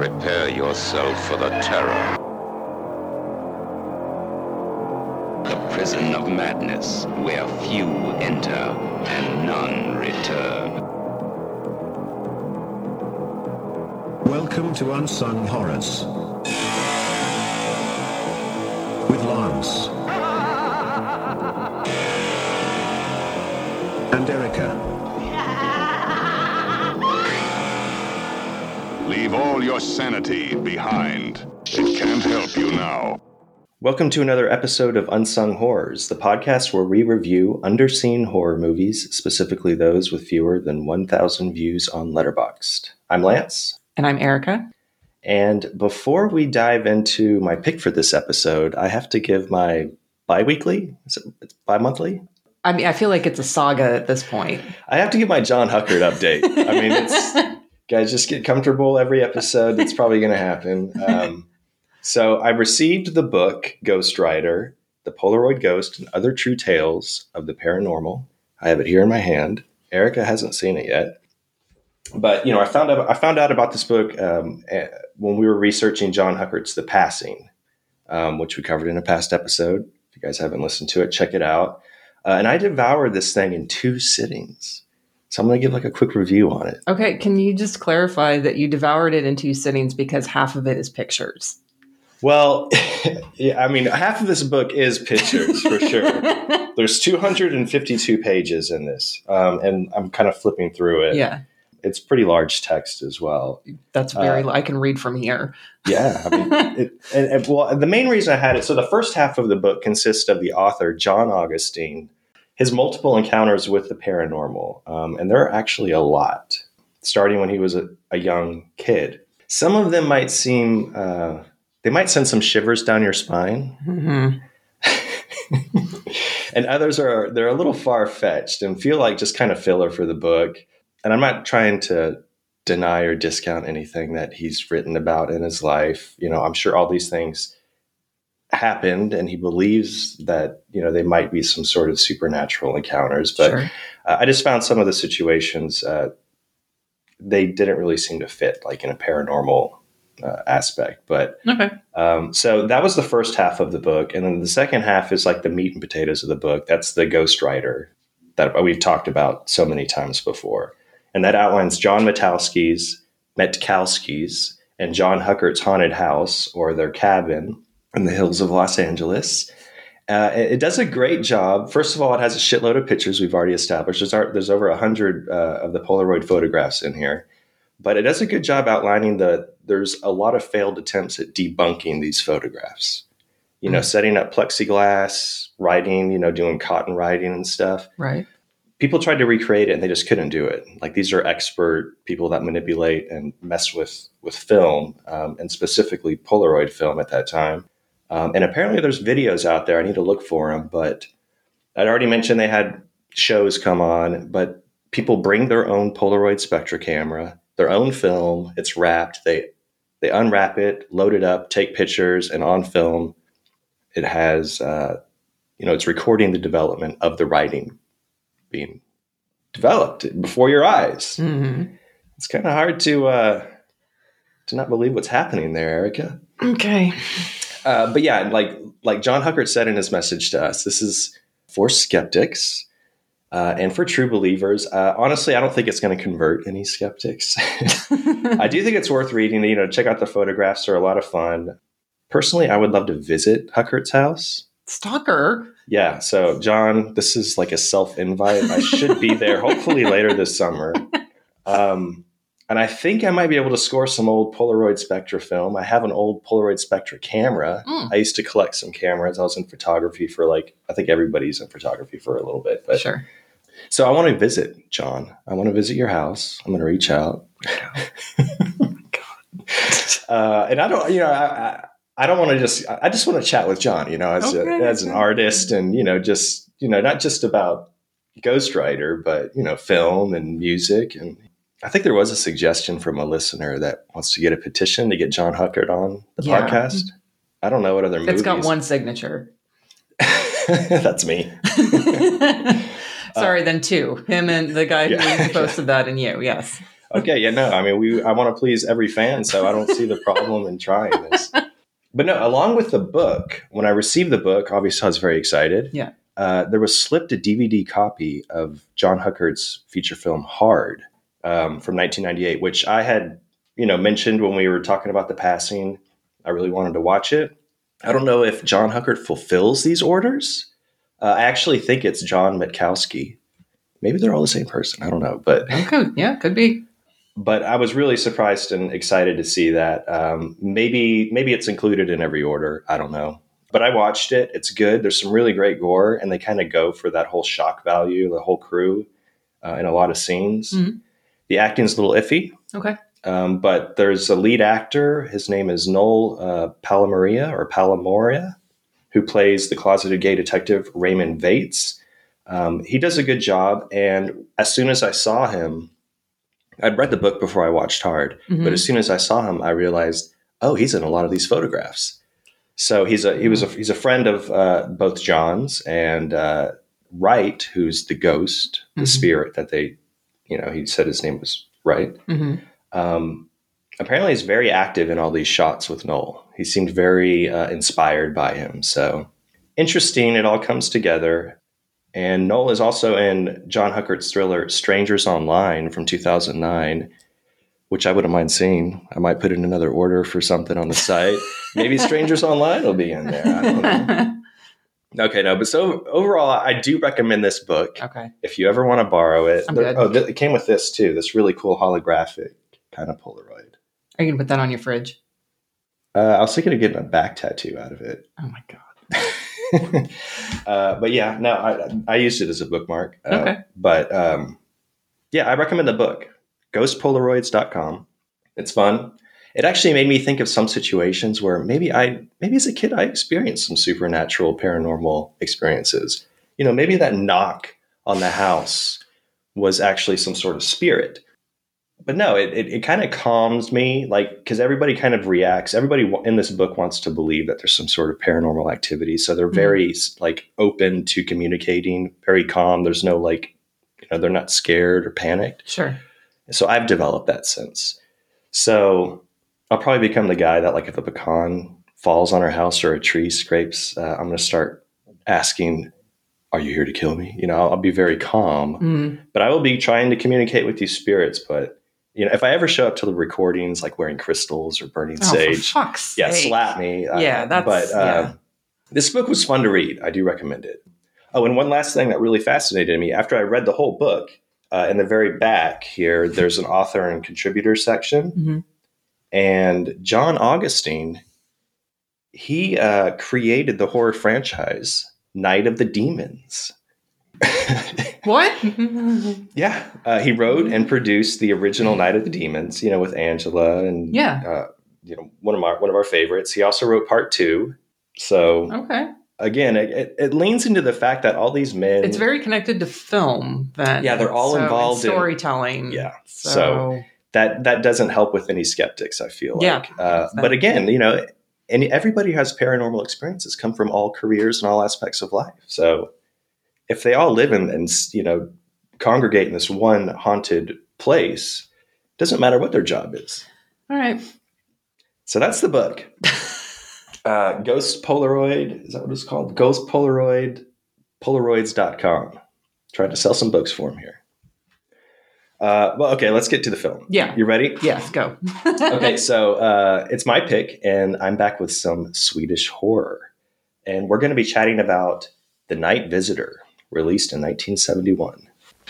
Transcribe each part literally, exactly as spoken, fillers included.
Prepare yourself for the terror. The prison of madness, where few enter and none return. Welcome to Unsung Horrors with Lance and Erica. Leave all your sanity behind. It can't help you now. Welcome to another episode of Unsung Horrors, the podcast where we review underseen horror movies, specifically those with fewer than one thousand views on Letterboxd. I'm Lance. And I'm Erica. And before we dive into my pick for this episode, I have to give my bi-weekly, is it, it's bi-monthly? I mean, I feel like it's a saga at this point. I have to give my John Huckert update. I mean, it's guys, just get comfortable every episode. It's probably going to happen. Um, so I received the book Ghost Rider, The Polaroid Ghost and Other True Tales of the Paranormal. I have it here in my hand. Erica hasn't seen it yet. But, you know, I found out, I found out about this book um, when we were researching John Huckert's The Passing, um, which we covered in a past episode. If you guys haven't listened to it, check it out. Uh, and I devoured this thing in two sittings. So I'm going to give like a quick review on it. Okay. Can you just clarify that you devoured it in two sittings because half of it is pictures? Well, yeah, I mean, half of this book is pictures for sure. There's two hundred fifty-two pages in this. Um, and I'm kind of flipping through it. Yeah. It's pretty large text as well. That's very, uh, I can read from here. Yeah. I mean, it, and, and, well, the main reason I had it, so the first half of the book consists of the author, John Augustine, his multiple encounters with the paranormal. Um, and there are actually a lot, starting when he was a, a young kid. Some of them might seem, uh, they might send some shivers down your spine. Mm-hmm. And others are, they're a little far-fetched and feel like just kind of filler for the book. And I'm not trying to deny or discount anything that he's written about in his life. You know, I'm sure all these things happened and he believes that, you know, they might be some sort of supernatural encounters. But Sure. uh, I just found some of the situations, uh, they didn't really seem to fit like in a paranormal uh, aspect. But Okay. um, so that was the first half of the book. And then the second half is like the meat and potatoes of the book. That's the Ghost Rider that we've talked about so many times before. And that outlines John Metowski's, Metkowski's, and John Huckert's haunted house or their cabin in the hills of Los Angeles. Uh, it does a great job. First of all, it has a shitload of pictures we've already established. There's, there's over one hundred uh, of the Polaroid photographs in here. But it does a good job outlining the, there's a lot of failed attempts at debunking these photographs. You know, mm-hmm. setting up plexiglass, writing, you know, doing cotton writing and stuff. Right. People tried to recreate it and they just couldn't do it. Like these are expert people that manipulate and mess with, with film um, and specifically Polaroid film at that time. Um, and apparently there's videos out there. I need to look for them, but I'd already mentioned they had shows come on, but people bring their own Polaroid Spectra camera, their own film. It's wrapped. They, they unwrap it, load it up, take pictures, and on film, it has, uh, you know, it's recording the development of the writing being developed before your eyes. Mm-hmm. It's kind of hard to uh, to not believe what's happening there, Erica. Okay. Uh, but yeah, like like John Huckert said in his message to us, this is for skeptics uh, and for true believers. Uh, honestly, I don't think it's going to convert any skeptics. I do think it's worth reading. You know, check out the photographs; they're a lot of fun. Personally, I would love to visit Huckert's house. Stalker. Yeah. So, John, this is like a self-invite. I should be there hopefully later this summer. Um, and I think I might be able to score some old Polaroid Spectra film. I have an old Polaroid Spectra camera. Mm. I used to collect some cameras. I was in photography for like, I think everybody's in photography for a little bit. But sure. So I want to visit, John. I want to visit your house. I'm going to reach out. Oh, God. Uh, and I don't, you know, I, I I don't want to just, I just want to chat with John, you know, as, okay. a, as an artist and, you know, just, you know, not just about Ghost Rider, but, you know, film and music. And I think there was a suggestion from a listener that wants to get a petition to get John Huckert on the Yeah. podcast. I don't know what other movies. It's got one signature. That's me. Sorry, uh, then two. Him and the guy yeah, who posted yeah. that and you, yes. Okay, yeah, no, I mean, we I want to please every fan, so I don't see the problem in trying this. But no, along with the book, when I received the book, obviously I was very excited. Yeah. Uh, there was slipped a D V D copy of John Huckard's feature film Hard um, from nineteen ninety-eight, which I had, you know, mentioned when we were talking about the passing. I really wanted to watch it. I don't know if John Huckard fulfills these orders. Uh, I actually think it's John Mitkowski. Maybe they're all the same person. I don't know, but Okay. Yeah, could be. but I was really surprised and excited to see that. Um, maybe maybe it's included in every order. I don't know. But I watched it. It's good. There's some really great gore, and they kind of go for that whole shock value, the whole crew, uh, in a lot of scenes. Mhm. The acting's a little iffy, Okay. um, but there's a lead actor. His name is Noel uh, Palomaria or Palamoria, who plays the closeted gay detective Raymond Vates. Um, he does a good job, and as soon as I saw him, I'd read the book before I watched Hard, Mhm. but as soon as I saw him, I realized, oh, he's in a lot of these photographs. So he's a he was a he's a friend of uh, both John's and uh, Wright, who's the ghost, the Mhm. spirit that they, you know, he said his name was Wright. hmm Um, apparently, he's very active in all these shots with Noel. He seemed very uh, inspired by him. So interesting. It all comes together. And Noel is also in John Huckard's thriller Strangers Online from two thousand nine, which I wouldn't mind seeing. I might put in another order for something on the site. Maybe Strangers Online will be in there. I don't know. Okay, no, but so overall, I do recommend this book. Okay. If you ever want to borrow it. I'm There- good. oh, th- it came with this too, this really cool holographic kind of Polaroid. Are you going to put that on your fridge? Uh, I was thinking of getting a back tattoo out of it. Oh, my God. uh, but yeah, no, I, I used it as a bookmark. Uh, Okay. But um, yeah, I recommend the book, ghost polaroids dot com. It's fun. It actually made me think of some situations where maybe I, maybe as a kid, I experienced some supernatural paranormal experiences. You know, maybe that knock on the house was actually some sort of spirit. But no, it, it, it kind of calms me, like, because everybody kind of reacts. Everybody wa- in this book wants to believe that there's some sort of paranormal activity. So they're very like open to communicating, very calm. There's no like, you know, they're not scared or panicked. Sure. So I've developed that sense. So I'll probably become the guy that, like, if a pecan falls on our house or a tree scrapes, uh, I'm going to start asking, are you here to kill me? You know, I'll, I'll be very calm, Mm. but I will be trying to communicate with these spirits. But, you know, if I ever show up to the recordings, like wearing crystals or burning Oh, for sage, fuck's yeah, sake. slap me. Yeah, Uh, that's- But uh, yeah. this book was fun to read. I do recommend it. Oh, and one last thing that really fascinated me after I read the whole book, uh, in the very back here, there's an author and contributor section. Mhm. And John Augustine, he uh, created the horror franchise Night of the Demons. What? Yeah, uh, he wrote and produced the original Night of the Demons, you know, with Angela and Yeah. uh, you know, one of our one of our favorites. He also wrote part two. So Okay. again, it, it, it leans into the fact that all these men, It's very connected to film then. Yeah, they're all So, and involved in- storytelling. Yeah. So, So- that that doesn't help with any skeptics, I feel Yeah. like. Uh, but again, you know, and everybody who has paranormal experiences come from all careers and all aspects of life. So if they all live in and, you know, congregate in this one haunted place, doesn't matter what their job is. all right. So that's the book. uh, Ghost Polaroid, is that what it's called? Ghost Polaroid, Polaroids dot com. Trying to sell some books for him here. Uh, well, okay, let's get to the film. Yeah. You ready? Yes, go. Okay, so uh, it's my pick, and I'm back with some Swedish horror. And we're going to be chatting about The Night Visitor, released in nineteen seventy-one.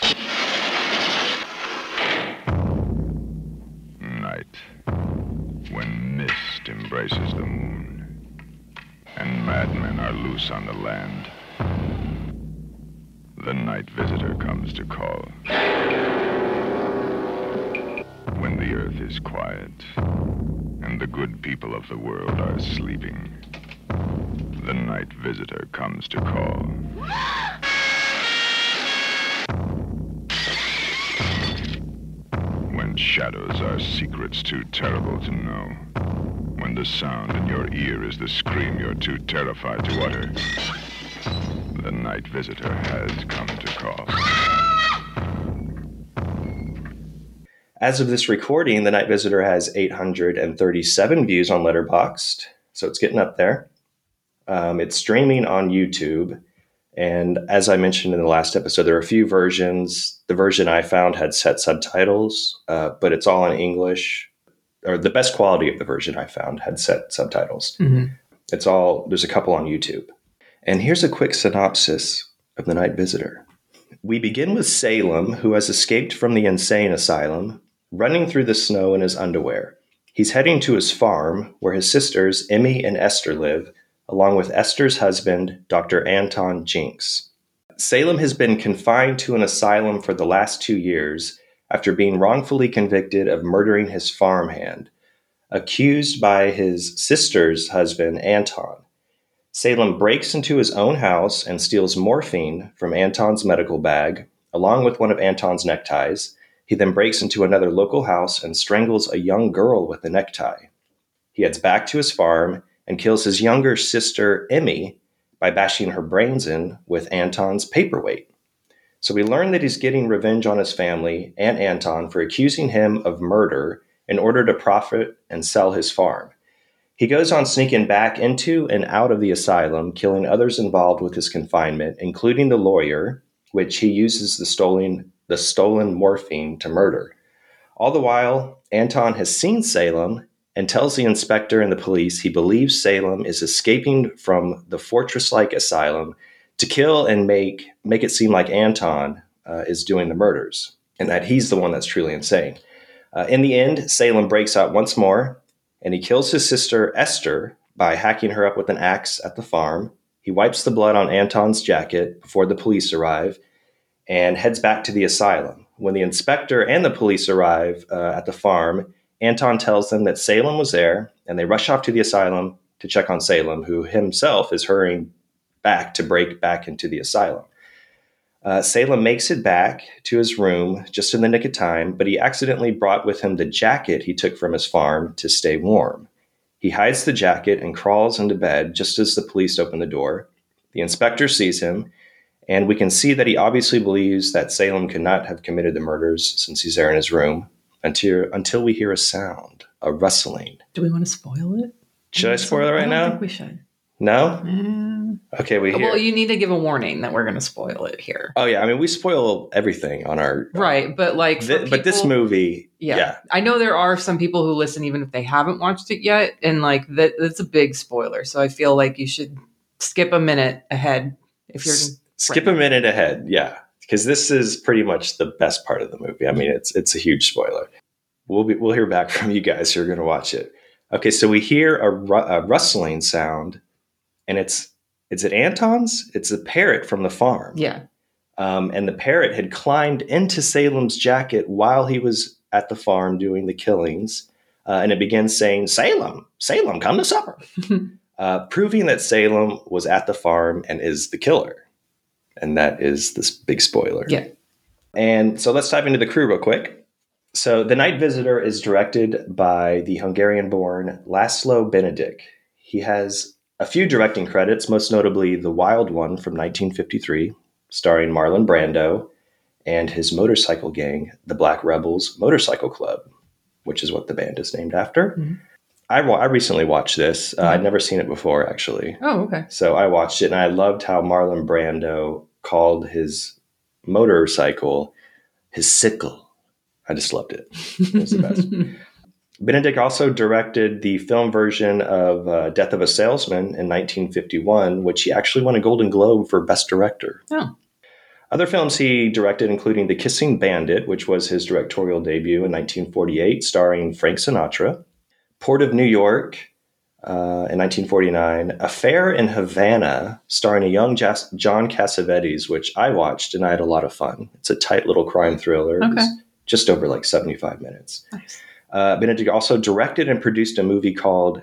Night, when mist embraces the moon, and madmen are loose on the land. The night visitor comes to call. When the earth is quiet, and the good people of the world are sleeping, the night visitor comes to call. When shadows are secrets too terrible to know, when the sound in your ear is the scream you're too terrified to utter, the night visitor has come to call. As of this recording, The Night Visitor has eight hundred thirty-seven views on Letterboxd, so it's getting up there. Um, it's streaming on YouTube, and as I mentioned in the last episode, there are a few versions. The version I found had set subtitles, uh, but it's all in English. Or the best quality of the version I found had set subtitles. Mm-hmm. It's all, there's a couple on YouTube. And here's a quick synopsis of The Night Visitor. We begin with Salem, who has escaped from the insane asylum, running through the snow in his underwear. He's heading to his farm, where his sisters, Emmy and Esther, live, along with Esther's husband, Doctor Anton Jinks. Salem has been confined to an asylum for the last two years after being wrongfully convicted of murdering his farmhand, accused by his sister's husband, Anton. Salem breaks into his own house and steals morphine from Anton's medical bag, along with one of Anton's neckties. He then breaks into another local house and strangles a young girl with a necktie. He heads back to his farm and kills his younger sister, Emmy, by bashing her brains in with Anton's paperweight. So we learn that he's getting revenge on his family and Anton for accusing him of murder in order to profit and sell his farm. He goes on sneaking back into and out of the asylum, killing others involved with his confinement, including the lawyer, which he uses the stolen, the stolen morphine to murder. All the while, Anton has seen Salem and tells the inspector and the police he believes Salem is escaping from the fortress-like asylum to kill and make make it seem like Anton uh, is doing the murders, and that he's the one that's truly insane. Uh, in the end, Salem breaks out once more, and he kills his sister Esther by hacking her up with an axe at the farm. He wipes the blood on Anton's jacket before the police arrive, and heads back to the asylum. When the inspector and the police arrive uh, at the farm, Anton tells them that Salem was there, and they rush off to the asylum to check on Salem, who himself is hurrying back to break back into the asylum. Uh, Salem makes it back to his room just in the nick of time, but he accidentally brought with him the jacket he took from his farm to stay warm. He hides the jacket and crawls into bed just as the police open the door. The inspector sees him, and we can see that he obviously believes that Salem could not have committed the murders since he's there in his room until, until we hear a sound, a rustling. Do we want to spoil it? Should I spoil it right I don't now? think we should. No? Mm. Okay, we hear. Well, you need to give a warning that we're going to spoil it here. Oh, yeah. I mean, we spoil everything on our... Right, but like... for Th- people, but this movie... Yeah. yeah. I know there are some people who listen even if they haven't watched it yet, and like that that's a big spoiler. So I feel like you should skip a minute ahead if you're... S- skip a minute ahead, yeah. Because this is pretty much the best part of the movie. I mean, it's it's a huge spoiler. We'll be, we'll hear back from you guys who are going to watch it. Okay, so we hear a, ru- a rustling sound, and it's... Is it Anton's? It's a parrot from the farm. Yeah. Um, and the parrot had climbed into Salem's jacket while he was at the farm doing the killings. Uh, and it began saying, Salem, Salem, come to supper. uh, proving that Salem was at the farm and is the killer. And that is this big spoiler. Yeah. And so let's dive into the crew real quick. So The Night Visitor is directed by the Hungarian-born Laszlo Benedict. He has a few directing credits, most notably The Wild One from nineteen fifty-three, starring Marlon Brando and his motorcycle gang, the Black Rebels Motorcycle Club, which is what the band is named after. Mm-hmm. I, I recently watched this. Uh, mm-hmm. I'd never seen it before, actually. Oh, okay. So I watched it, and I loved how Marlon Brando called his motorcycle his sickle. I just loved it. It was the best. Benedict also directed the film version of uh, Death of a Salesman in nineteen fifty-one, which he actually won a Golden Globe for Best Director. Oh. Other films he directed, including The Kissing Bandit, which was his directorial debut in nineteen forty-eight, starring Frank Sinatra, Port of New York uh, in nineteen forty-nine, Affair in Havana, starring a young Jas- John Cassavetes, which I watched and I had a lot of fun. It's a tight little crime thriller. Okay. It's just over like seventy-five minutes. Nice. Uh, Benedict also directed and produced a movie called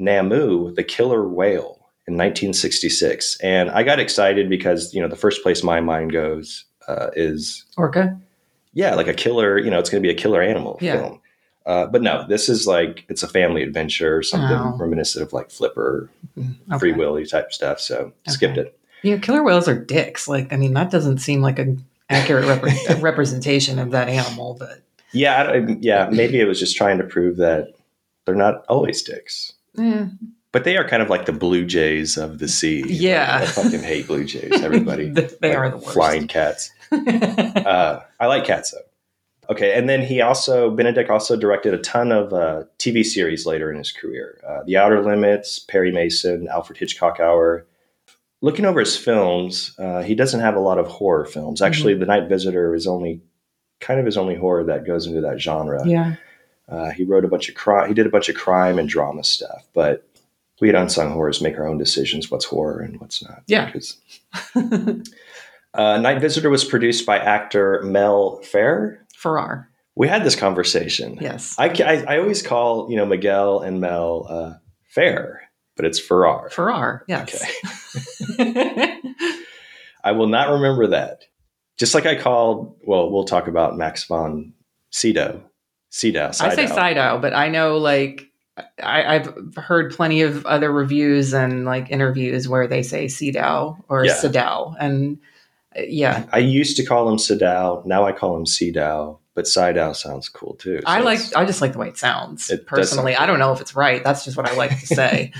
Namu, the Killer Whale in nineteen sixty-six. And I got excited because, you know, the first place my mind goes uh, is... Orca? Yeah, like a killer, you know, it's going to be a killer animal yeah. film. Uh, but no, this is like, it's a family adventure, something oh. reminiscent of like Flipper, okay. Free Willy type stuff. So okay. skipped it. Yeah, killer whales are dicks. Like, I mean, that doesn't seem like an accurate rep- representation of that animal, but... Yeah, I, yeah. Maybe it was just trying to prove that they're not always dicks. Yeah. But they are kind of like the Blue Jays of the sea. Yeah. Like, I fucking hate Blue Jays, everybody. They Like, are the worst. Flying cats. uh, I like cats, though. Okay, and then he also, Benedict also directed a ton of uh, T V series later in his career. Uh, The Outer Limits, Perry Mason, Alfred Hitchcock Hour. Looking over his films, uh, he doesn't have a lot of horror films. Actually, mm-hmm. The Night Visitor is only kind of his only horror that goes into that genre. Yeah. Uh, he wrote a bunch of crime. He did a bunch of crime and drama stuff, but we at Unsung Horrors make our own decisions what's horror and what's not. Yeah. Because, uh, Night Visitor was produced by actor Mel Ferrer. Ferrer. We had this conversation. Yes. I, I, I always call, you know, Miguel and Mel uh, Ferrer, but it's Ferrer. Ferrer, yes. Okay. I will not remember that. Just like I called, well, we'll talk about Max von Sydow. Sydow. I say Sydow, but I know, like, I, I've heard plenty of other reviews and like interviews where they say Sydow or yeah. Sydow. And uh, yeah. I used to call him Sydow. Now I call him Sydow, but Sydow sounds cool too. So I like, I just like the way it sounds it personally. Cool. I don't know if it's right. That's just what I like to say.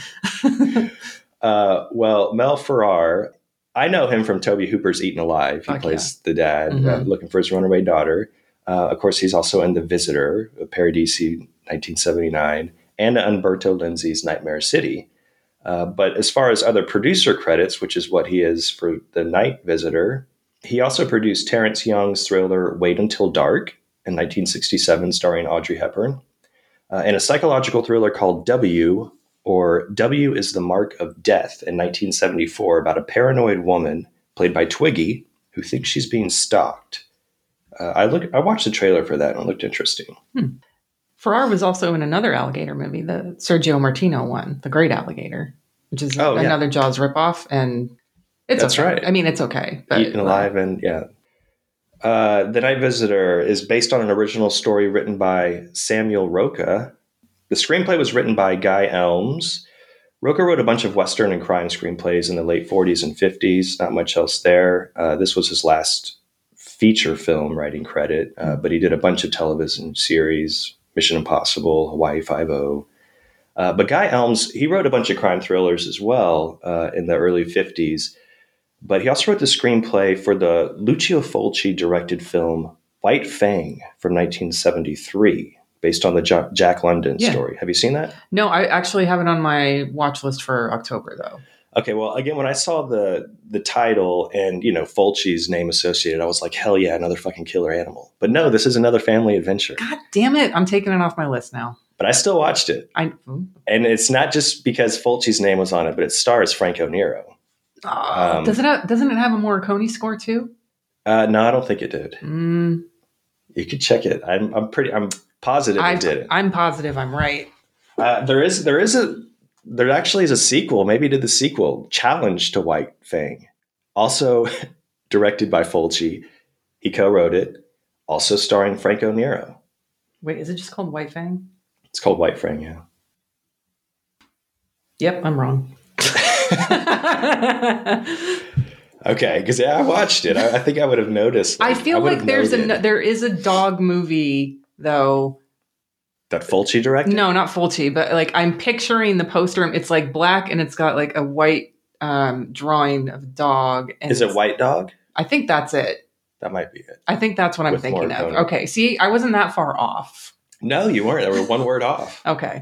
uh, well, Mel Ferrer, I know him from Toby Hooper's Eaten Alive. He Fuck plays yeah. the dad mm-hmm. uh, looking for his runaway daughter. Uh, of course, he's also in The Visitor, Paradisi, nineteen seventy-nine. And Umberto Lenzi's Nightmare City. Uh, but as far as other producer credits, which is what he is for The Night Visitor, he also produced Terrence Young's thriller Wait Until Dark in nineteen sixty-seven, starring Audrey Hepburn, uh, and a psychological thriller called W, or W is the Mark of Death in nineteen seventy-four, about a paranoid woman played by Twiggy who thinks she's being stalked. Uh, I look, I watched the trailer for that and it looked interesting. Hmm. Ferrer was also in another alligator movie, the Sergio Martino one, The Great Alligator, which is oh, another yeah. Jaws ripoff, and it's That's okay. right. I mean, it's okay. But, Eaten Alive, and yeah. Uh, The Night Visitor is based on an original story written by Samuel Roca. The screenplay was written by Guy Elms. Roca wrote a bunch of Western and crime screenplays in the late forties and fifties. Not much else there. Uh, this was his last feature film writing credit, uh, but he did a bunch of television series, Mission Impossible, Hawaii Five-O. Uh, but Guy Elms, he wrote a bunch of crime thrillers as well uh, in the early fifties. But he also wrote the screenplay for the Lucio Fulci directed film White Fang from nineteen seventy-three, based on the jo- Jack London yeah. story. Have you seen that? No, I actually have it on my watch list for October, though. Okay, well, again, when I saw the the title and, you know, Fulci's name associated, I was like, hell yeah, another fucking killer animal. But no, this is another family adventure. God damn it. I'm taking it off my list now. But I still watched it. I, and it's not just because Fulci's name was on it, but it stars Franco Nero. Uh, um, does it have, doesn't it have a Morricone score too? Uh, no, I don't think it did. Mm. You could check it. I'm I'm pretty I'm positive I, it did it. I'm positive I'm right. Uh, there is there is a there actually is a sequel. Maybe did the sequel Challenge to White Fang, also directed by Fulci. He co-wrote it, also starring Franco Nero. Wait, is it just called White Fang? It's called White Fang, yeah. Yep, I'm wrong. Okay, because yeah, I watched it. I, I think I would have noticed. Like, I feel I like there's a there is a dog movie though that Fulci directed. No, not Fulci, but like I'm picturing the poster. It's like black and it's got like a white um, drawing of a dog. And is it White Dog? I think that's it. That might be it. I think that's what I'm With thinking of. Okay, see, I wasn't that far off. No, you weren't. They were one word off. Okay.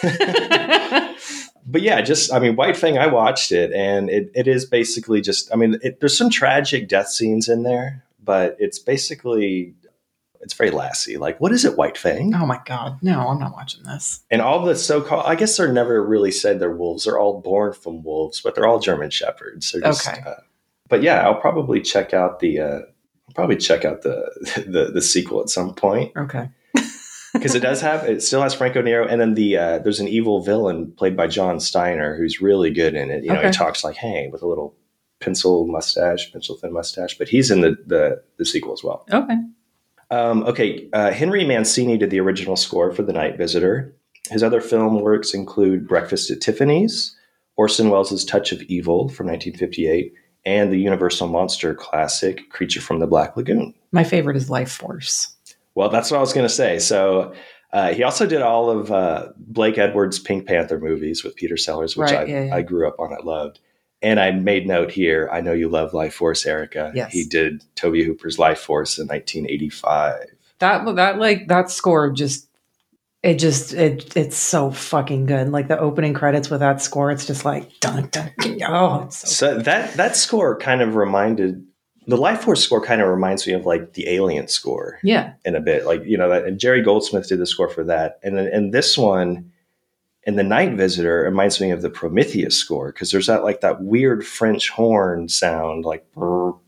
But yeah, just, I mean, White Fang, I watched it, and it, it is basically just, I mean, it, there's some tragic death scenes in there, but it's basically, it's very Lassie. Like, what is it, White Fang? Oh my God. No, I'm not watching this. And all the so-called, I guess they're never really said they're wolves. They're all born from wolves, but they're all German Shepherds. They're just, okay. Uh, but yeah, I'll probably check out the, uh, I'll probably check out the, the, the sequel at some point. Okay. Because it does have, it still has Franco Nero, and then the uh, there's an evil villain played by John Steiner who's really good in it. You know, okay. He talks like, hey, with a little pencil mustache, pencil thin mustache, but he's in the the, the sequel as well. Okay. Um, okay. Uh, Henry Mancini did the original score for The Night Visitor. His other film works include Breakfast at Tiffany's, Orson Welles' Touch of Evil from nineteen fifty-eight, and the Universal monster classic Creature from the Black Lagoon. My favorite is Life Force. Well, that's what I was going to say. So uh, he also did all of uh, Blake Edwards' Pink Panther movies with Peter Sellers, which Right, I, yeah, yeah. I grew up on. I loved. And I made note here. I know you love Life Force, Erica. Yes. He did Toby Hooper's Life Force in nineteen eighty-five. That that like that score just it just it it's so fucking good. Like the opening credits with that score, it's just like dun dun. dun oh, it's so, So that that score kind of reminded the Life Force score kind of reminds me of like the Alien score yeah. in a bit. Like, you know, that and Jerry Goldsmith did the score for that. And then and this one and The Night Visitor reminds me of the Prometheus score because there's that like that weird French horn sound like Oh,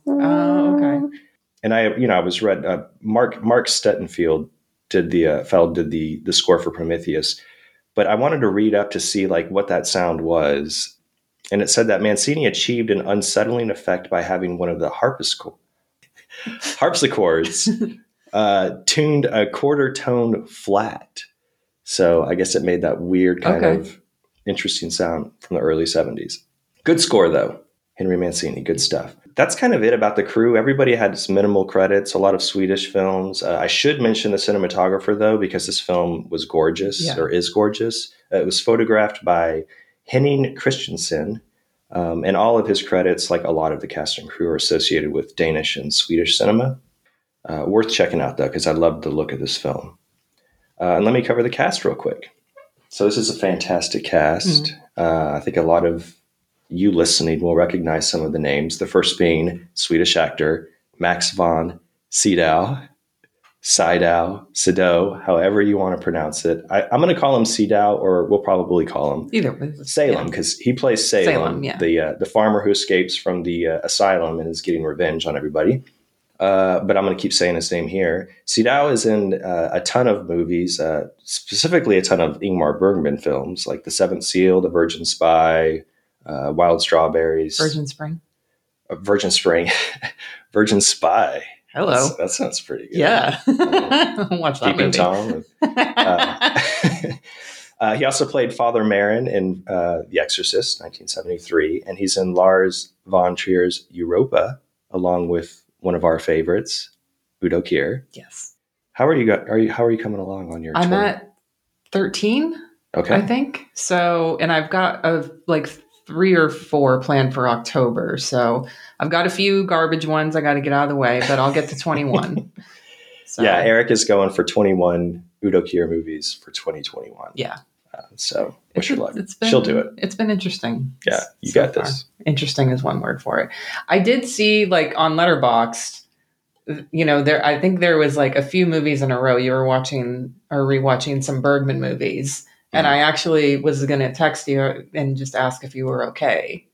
okay. and I you know, I was read uh, Mark Mark Stettenfield did the uh, Feld did the the score for Prometheus. But I wanted to read up to see like what that sound was. And it said that Mancini achieved an unsettling effect by having one of the harpsichord, harpsichords uh, tuned a quarter tone flat. So I guess it made that weird kind Okay. of interesting sound from the early seventies. Good score, though. Henry Mancini, good stuff. That's kind of it about the crew. Everybody had some minimal credits, a lot of Swedish films. Uh, I should mention the cinematographer, though, because this film was gorgeous Yeah. or is gorgeous. Uh, it was photographed by Henning Christensen, um, and all of his credits, like a lot of the cast and crew, are associated with Danish and Swedish cinema. Uh, worth checking out, though, because I love the look of this film. Uh, and let me cover the cast real quick. So this is a fantastic cast. Mm. Uh, I think a lot of you listening will recognize some of the names. The first being Swedish actor Max von Sydow. Sydow, Sydow, however you want to pronounce it. I, I'm going to call him Sydow, or we'll probably call him Either way. Salem, because he plays Salem, Salem, yeah. the uh, the farmer who escapes from the uh, asylum and is getting revenge on everybody. Uh, but I'm going to keep saying his name here. Sydow is in uh, a ton of movies, uh, specifically a ton of Ingmar Bergman films, like The Seventh Seal, The Virgin Spy, uh, Wild Strawberries, Virgin Spring. uh, Virgin Spring, Virgin Spy. Hello. That's- that sounds pretty good. Yeah. Watch that Peeping movie. Tom. Uh, uh, he also played Father Marin in uh, The Exorcist, nineteen seventy-three, and he's in Lars von Trier's Europa, along with one of our favorites, Udo Kier. Yes. How are you? Go- are you? How are you coming along on your? I'm tour? at thirteen, Okay. I think. So, and I've got a, like three or four planned for October. So I've got a few garbage ones I got to get out of the way, but I'll get to twenty-one. So, Yeah, Eric is going for twenty-one Udo Kier movies for twenty twenty-one. yeah. Uh, so wish her luck. It's been, She'll do it. It's been interesting. Yeah, you so got this. far. Interesting is one word for it. I did see like on Letterboxd, you know, there. I think there was like a few movies in a row. You were watching or rewatching some Bergman movies, and I actually was going to text you and just ask if you were okay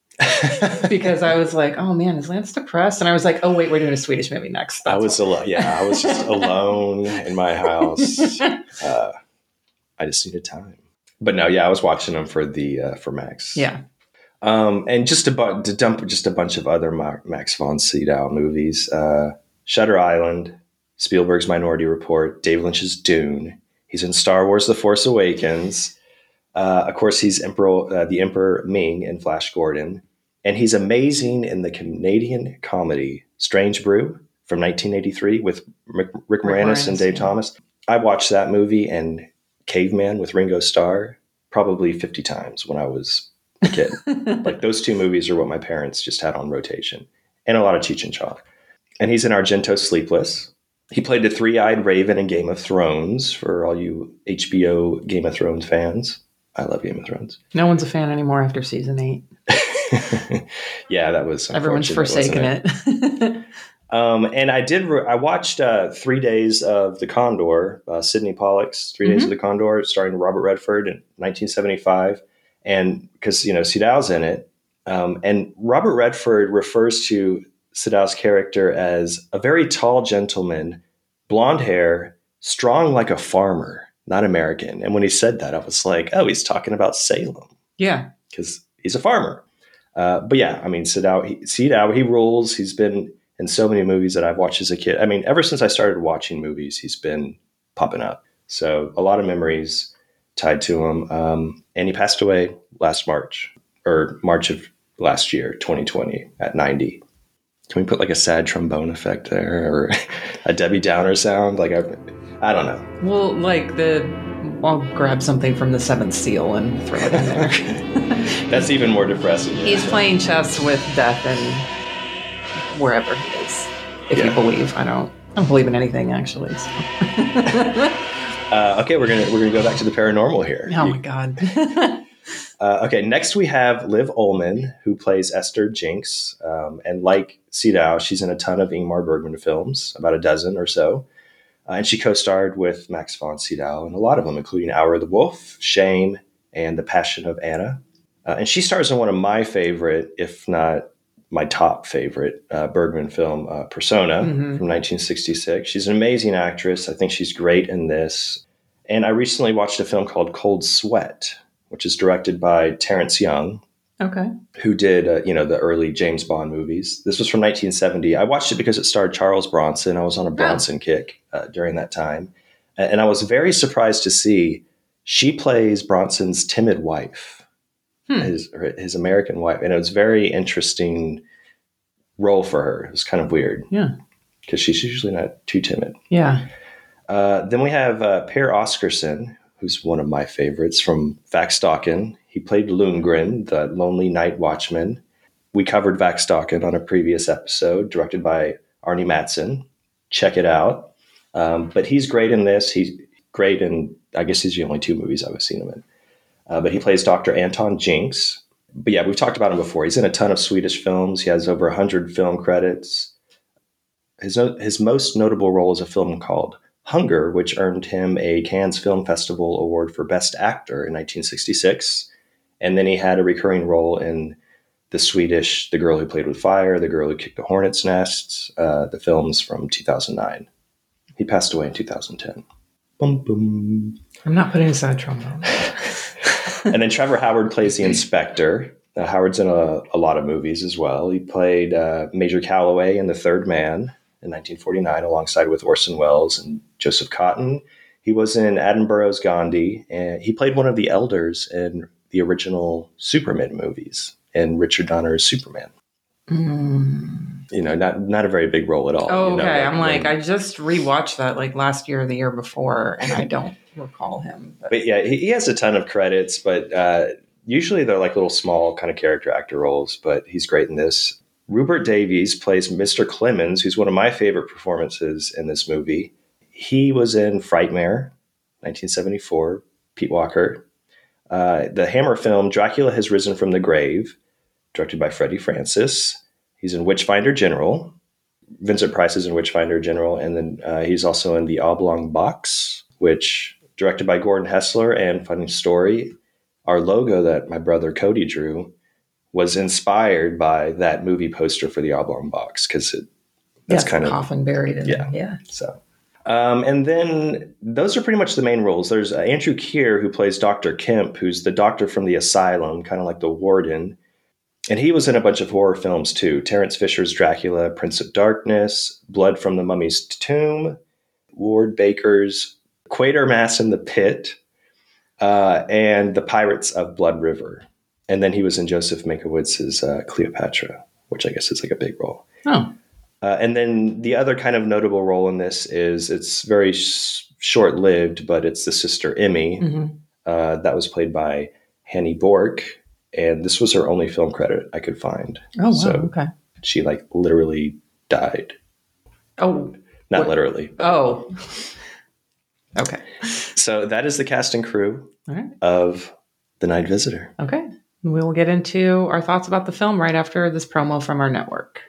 because I was like, "Oh man, is Lance depressed?" And I was like, "Oh wait, we're doing a Swedish movie next." I That's was why. alone. Yeah, I was just alone in my house. Uh, I just needed time. But no, yeah, I was watching them for the uh, for Max. Yeah. Um, and just a bu- to dump just a bunch of other Ma- Max von Sydow movies: uh, Shutter Island, Spielberg's Minority Report, David Lynch's Dune. He's in Star Wars: The Force Awakens. Uh, of course, he's Emperor, uh, the Emperor Ming in Flash Gordon, and he's amazing in the Canadian comedy Strange Brew from nineteen eighty-three with Rick, Rick Moranis and Moranis, Dave yeah. Thomas. I watched that movie and Caveman with Ringo Starr probably fifty times when I was a kid. Like those two movies are what my parents just had on rotation, and a lot of Cheech and Chong. And he's in Argento Sleepless. He played the three-eyed raven in Game of Thrones for all you H B O Game of Thrones fans. I love Game of Thrones. No one's a fan anymore after season eight. Yeah, that was Everyone's unfortunate, forsaken wasn't it. Um, and I did. Re- I watched uh, Three Days of the Condor, uh, Sidney Pollack's Three Days Mhm. of the Condor, starring Robert Redford in nineteen seventy-five, and because you know Sydow's in it, um, and Robert Redford refers to Sydow's character as a very tall gentleman, blonde hair, strong like a farmer, not American. And when he said that, I was like, oh, he's talking about Salem Yeah. because he's a farmer. Uh, but yeah, I mean, Sydow, he, Sydow, he rules. He's been in so many movies that I've watched as a kid. I mean, ever since I started watching movies, he's been popping up. So a lot of memories tied to him. Um, and he passed away last March or March of last year, twenty twenty at ninety. Can we put like a sad trombone effect there or a Debbie Downer sound? Like, I, I don't know. Well, like the, I'll grab something from the Seventh Seal and throw it in there. That's even more depressing. He's playing chess with death and wherever he is. If Yeah. you believe, I don't, I don't believe in anything actually. So. uh, okay, we're gonna we're gonna go back to the paranormal here. Oh You- my God. Uh, okay, next we have Liv Ullmann, who plays Esther Jinx. Um, and like Sydoww, she's in a ton of Ingmar Bergman films, about a dozen or so. Uh, and she co-starred with Max von Sydow in a lot of them, including Hour of the Wolf, Shame, and The Passion of Anna. Uh, and she stars in one of my favorite, if not my top favorite, uh, Bergman film, uh, Persona, Mhm. from nineteen sixty-six. She's an amazing actress. I think she's great in this. And I recently watched a film called Cold Sweat, which is directed by Terrence Young, Okay. who did, uh, you know, the early James Bond movies. This was from nineteen seventy. I watched it because it starred Charles Bronson. I was on a Bronson kick uh, during that time. A- And I was very surprised to see she plays Bronson's timid wife, Hmm. his, or his American wife. And it was a very interesting role for her. It was kind of weird Yeah. because she's usually not too timid. Yeah. Uh, then we have uh, Per Oscarsson, who's one of my favorites from Vaxstocken. He played Lundgren, the lonely night watchman. We covered Vaxstocken on a previous episode, directed by Arnie Matson. Check it out. Um, but he's great in this. He's great in, I guess these are the only two movies I've seen him in. Uh, but he plays Doctor Anton Jinx. But yeah, we've talked about him before. He's in a ton of Swedish films. He has over one hundred film credits. His, his most notable role is a film called Hunger, which earned him a Cannes Film Festival Award for Best Actor in nineteen sixty-six. And then he had a recurring role in the Swedish The Girl Who Played with Fire, The Girl Who Kicked the Hornet's Nest, uh, the films from two thousand nine. He passed away in two thousand ten. Boom, boom. I'm not putting aside trombone. And then Trevor Howard plays the inspector. Uh, Howard's in a, a lot of movies as well. He played uh, Major Calloway in The Third Man in nineteen forty-nine, alongside with Orson Welles and Joseph Cotton. He was in Attenborough's Gandhi, and he played one of the elders in the original Superman movies and Richard Donner's Superman. Mm. You know, not not a very big role at all. Oh, you know, okay. I'm like, when- I just rewatched that like last year or the year before, and I don't recall him. But. But yeah, he, he has a ton of credits, but uh, usually they're like little small kind of character actor roles, but he's great in this. Rupert Davies plays Mister Clemens, who's one of my favorite performances in this movie. He was in Frightmare, nineteen seventy-four, Pete Walker. Uh, the Hammer film, Dracula Has Risen from the Grave, directed by Freddie Francis. He's in Witchfinder General. Vincent Price is in Witchfinder General. And then uh, he's also in The Oblong Box, which directed by Gordon Hessler. And funny story, our logo that my brother Cody drew was inspired by that movie poster for The Oblong Box, because it that's yeah, kind of coffin buried in yeah. there. Yeah. so. Um, and then those are pretty much the main roles. There's uh, Andrew Keir, who plays Doctor Kemp, who's the doctor from the asylum, kind of like the warden. And he was in a bunch of horror films too. Terrence Fisher's Dracula, Prince of Darkness, Blood from the Mummy's Tomb, Ward Baker's Quatermass in the Pit, uh, and The Pirates of Blood River. And then he was in Joseph Mankiewicz's uh, Cleopatra, which I guess is like a big role. Oh. Uh, and then the other kind of notable role in this is, it's very sh- short-lived, but it's the sister Emmy. Mm-hmm. Uh, that was played by Hanny Bork. And this was her only film credit I could find. Oh, wow. So okay. she like literally died. Oh. Not what? literally. Oh. Okay. So that is the cast and crew All right. of The Night Visitor. Okay. We will get into our thoughts about the film right after this promo from our network.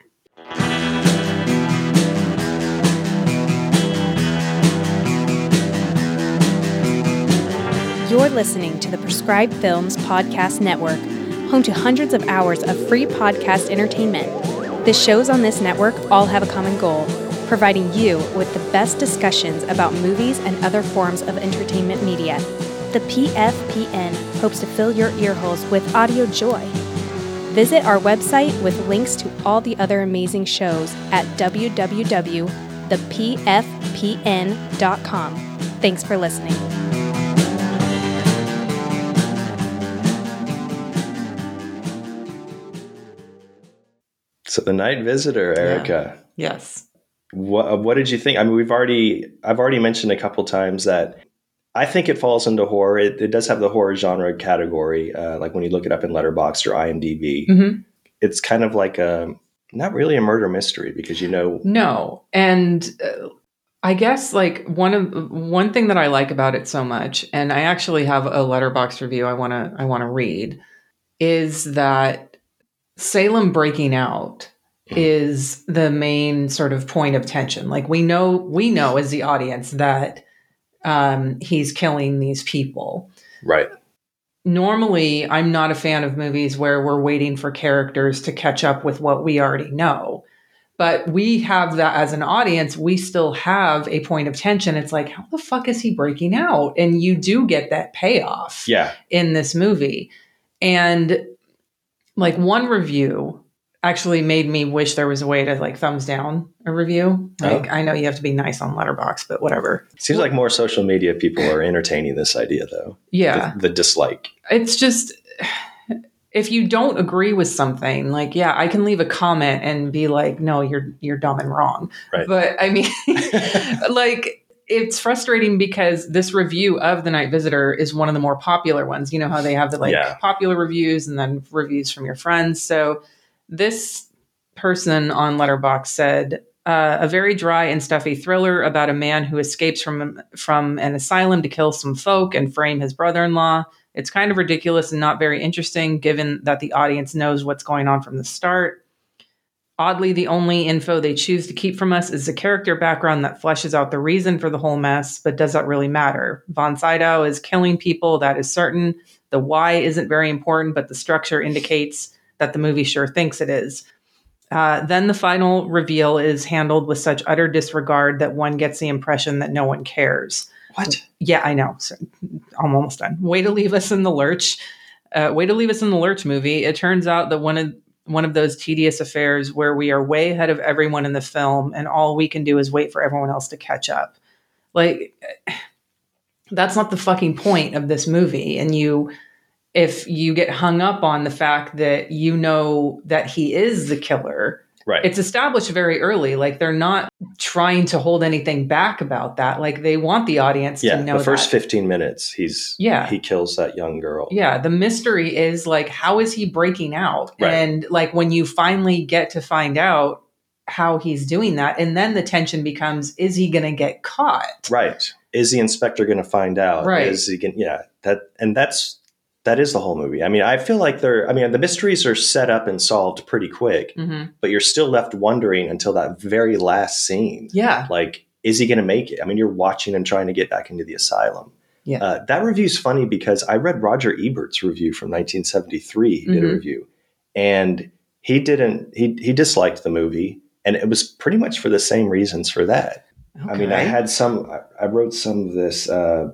You're listening to the Prescribed Films Podcast Network, home to hundreds of hours of free podcast entertainment. The shows on this network all have a common goal, providing you with the best discussions about movies and other forms of entertainment media. The P F P N hopes to fill your earholes with audio joy. Visit our website with links to all the other amazing shows at w w w dot the p f p n dot com. Thanks for listening. So The Night Visitor, Erica. Yes. What what did you think? I mean, we've already I've already mentioned a couple times that I think it falls into horror. It, it does have the horror genre category, uh, like when you look it up in Letterboxd or IMDb. Mm-hmm. It's kind of like a not really a murder mystery because you know no, and uh, I guess like one of one thing that I like about it so much, and I actually have a Letterboxd review I want to I want to read, is that Salem breaking out is the main sort of point of tension. Like we know, we know as the audience that um, he's killing these people. right. Normally, I'm not a fan of movies where we're waiting for characters to catch up with what we already know. But we have that as an audience, we still have a point of tension. It's like, how the fuck is he breaking out? And you do get that payoff Yeah. in this movie. And like one review actually made me wish there was a way to like thumbs down a review. Like, Oh. I know you have to be nice on Letterboxd, but whatever. Seems like more social media people are entertaining this idea, though. Yeah. The, the dislike. It's just, if you don't agree with something, like, yeah, I can leave a comment and be like, no, you're, you're dumb and wrong. Right. But I mean, like, it's frustrating because this review of The Night Visitor is one of the more popular ones. You know how they have the like Yeah. popular reviews and then reviews from your friends. So this person on Letterboxd said, uh, a very dry and stuffy thriller about a man who escapes from from an asylum to kill some folk and frame his brother-in-law. It's kind of ridiculous and not very interesting, given that the audience knows what's going on from the start. Oddly, the only info they choose to keep from us is the character background that fleshes out the reason for the whole mess, but does that really matter? Von Sydow is killing people, that is certain. The why isn't very important, but the structure indicates that the movie sure thinks it is. Uh, then the final reveal is handled with such utter disregard that one gets the impression that no one cares. What? Yeah, I know. So, I'm almost done. Way to leave us in the lurch. Uh, way to leave us in the lurch movie. It turns out that one of one of those tedious affairs where we are way ahead of everyone in the film and all we can do is wait for everyone else to catch up. Like, that's not the fucking point of this movie. And you, if you get hung up on the fact that you know that he is the killer, Right. it's established very early. Like, they're not trying to hold anything back about that. Like, they want the audience yeah. to know The first that. fifteen minutes, he's Yeah. he kills that young girl. Yeah, the mystery is like, how is he breaking out? Right. And like when you finally get to find out how he's doing that, and then the tension becomes, is he going to get caught? Right. Is the inspector going to find out? Right. Is he going? Yeah. That and that's that is the whole movie. I mean, I feel like they're. I mean, the mysteries are set up and solved pretty quick, Mm-hmm. but you're still left wondering until that very last scene. Yeah. Like, is he going to make it? I mean, you're watching him trying to get back into the asylum. Yeah. Uh, that review's funny because I read Roger Ebert's review from nineteen seventy-three. He did Mhm. a review, and he didn't. He he disliked the movie, and it was pretty much for the same reasons for that. I mean, I Okay. had some. I- I wrote some of this. Uh,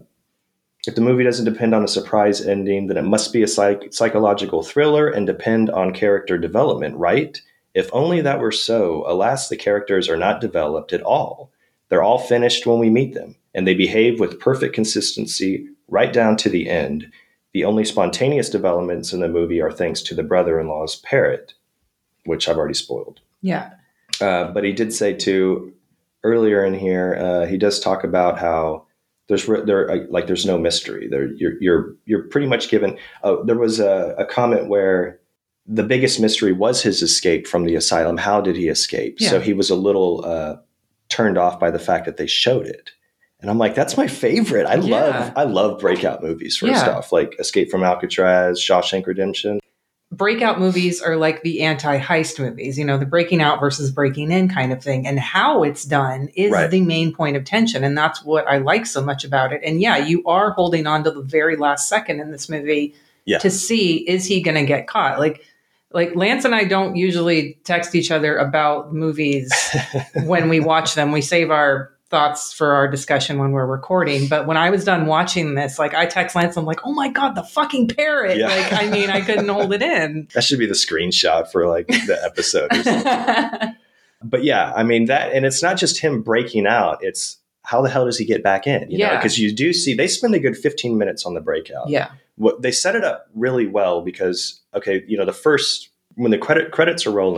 if the movie doesn't depend on a surprise ending, then it must be a psych- psychological thriller and depend on character development, right? If only that were so. Alas, the characters are not developed at all. They're all finished when we meet them, and they behave with perfect consistency right down to the end. The only spontaneous developments in the movie are thanks to the brother-in-law's parrot, which I've already spoiled. Yeah. Uh, but he did say too earlier in here, uh, he does talk about how there's re- there uh, like there's no mystery. There you're you're you're pretty much given. Uh, there was a, a comment where the biggest mystery was his escape from the asylum. How did he escape? Yeah. So he was a little uh, turned off by the fact that they showed it. And I'm like, that's my favorite. I Yeah. love I love breakout movies. First Yeah. off, like Escape from Alcatraz, Shawshank Redemption. Breakout movies are like the anti-heist movies, you know, the breaking out versus breaking in kind of thing. And how it's done is Right. the main point of tension. And that's what I like so much about it. And yeah, you are holding on to the very last second in this movie Yeah. to see, is he going to get caught? Like, like Lance and I don't usually text each other about movies when we watch them. We save our thoughts for our discussion when we're recording. But when I was done watching this, like I text Lance, I'm like, oh my God, the fucking parrot. Yeah. Like, I mean, I couldn't hold it in. That should be the screenshot for like the episode or something. But yeah, I mean that, and it's not just him breaking out. It's how the hell does he get back in? You know, Yeah. because you do see they spend a good fifteen minutes on the breakout. Yeah. What they set it up really well because okay, you know, the first when the credit credits are rolling,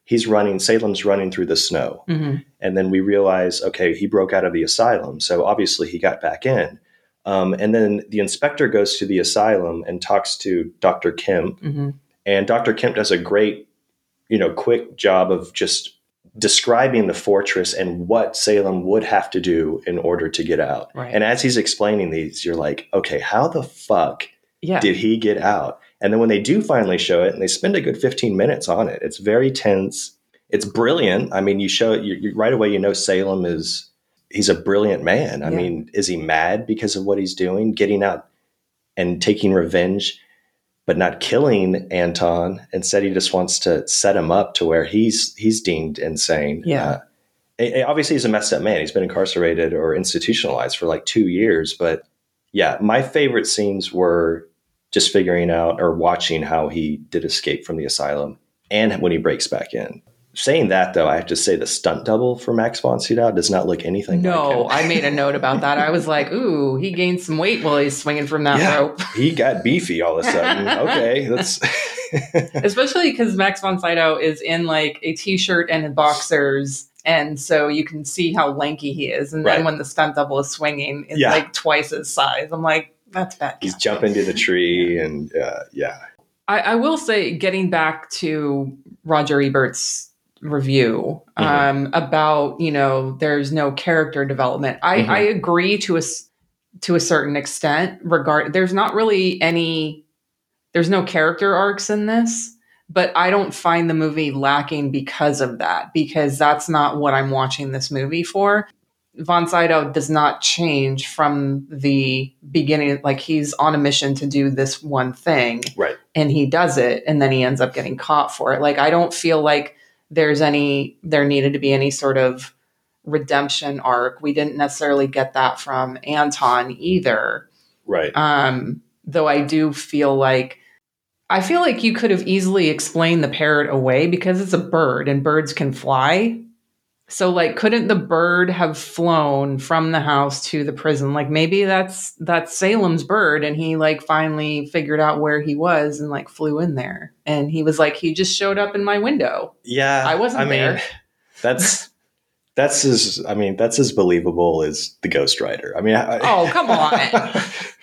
he's running, Salem's running through the snow. Mm-hmm. And then we realize, okay, he broke out of the asylum. So obviously he got back in. Um, and then the inspector goes to the asylum and talks to Doctor Kemp. Mm-hmm. And Doctor Kemp does a great, you know, quick job of just describing the fortress and what Salem would have to do in order to get out. Right. And as he's explaining these, you're like, okay, how the fuck Yeah. did he get out? And then when they do finally show it, and they spend a good fifteen minutes on it, it's very tense. It's brilliant. I mean, you show it you, you, right away, you know, Salem is, he's a brilliant man. I Yeah. mean, is he mad because of what he's doing, getting out and taking revenge, but not killing Anton? Instead, he just wants to set him up to where he's, he's deemed insane. Yeah. Uh, it- it- obviously he's a messed up man. He's been incarcerated or institutionalized for like two years, but yeah, my favorite scenes were just figuring out or watching how he did escape from the asylum and when he breaks back in. Saying that, though, I have to say the stunt double for Max von Sydow does not look anything No, like him. I made a note about that. I was like, ooh, he gained some weight while he's swinging from that Yeah, rope. he got beefy all of a sudden. Okay, that's Especially because Max von Sydow is in like a t-shirt and boxers. And so you can see how lanky he is. And then Right. when the stunt double is swinging, it's Yeah. like twice his size. I'm like, that's bad. he's casting. jumping to the tree, and uh, yeah, I, I will say, getting back to Roger Ebert's review um, about, you know, there's no character development. I, Mhm. I agree to a s- to a certain extent. Regard, there's not really any, there's no character arcs in this, but I don't find the movie lacking because of that, because that's not what I'm watching this movie for. Von Sydow does not change from the beginning. Like, he's on a mission to do this one thing, right. and he does it, and then he ends up getting caught for it. Like, I don't feel like there's any, there needed to be any sort of redemption arc. We didn't necessarily get that from Anton either. Right. Um, though I do feel like, I feel like you could have easily explained the parrot away because it's a bird and birds can fly. So, like, couldn't the bird have flown from the house to the prison? Like, maybe that's that's Salem's bird, and he like finally figured out where he was and like flew in there. And he was like, he just showed up in my window. Yeah, I wasn't I mean, there. that's that's as I mean that's as believable as the Ghost Rider. I mean, I, Oh, come on.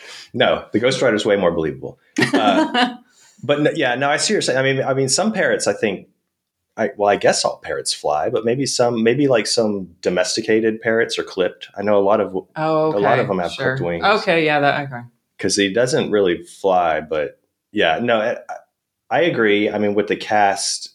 No, the Ghost Rider is way more believable. Uh, but no, yeah, no, I see what you're saying. I mean, I mean, some parrots, I think. I, well, I guess all parrots fly, but maybe some, maybe like some domesticated parrots are clipped. I know a lot of Oh, okay. A lot of them have sure. clipped wings. Okay, yeah, that okay. because he doesn't really fly. But yeah, no, I, I agree. I mean, with the cast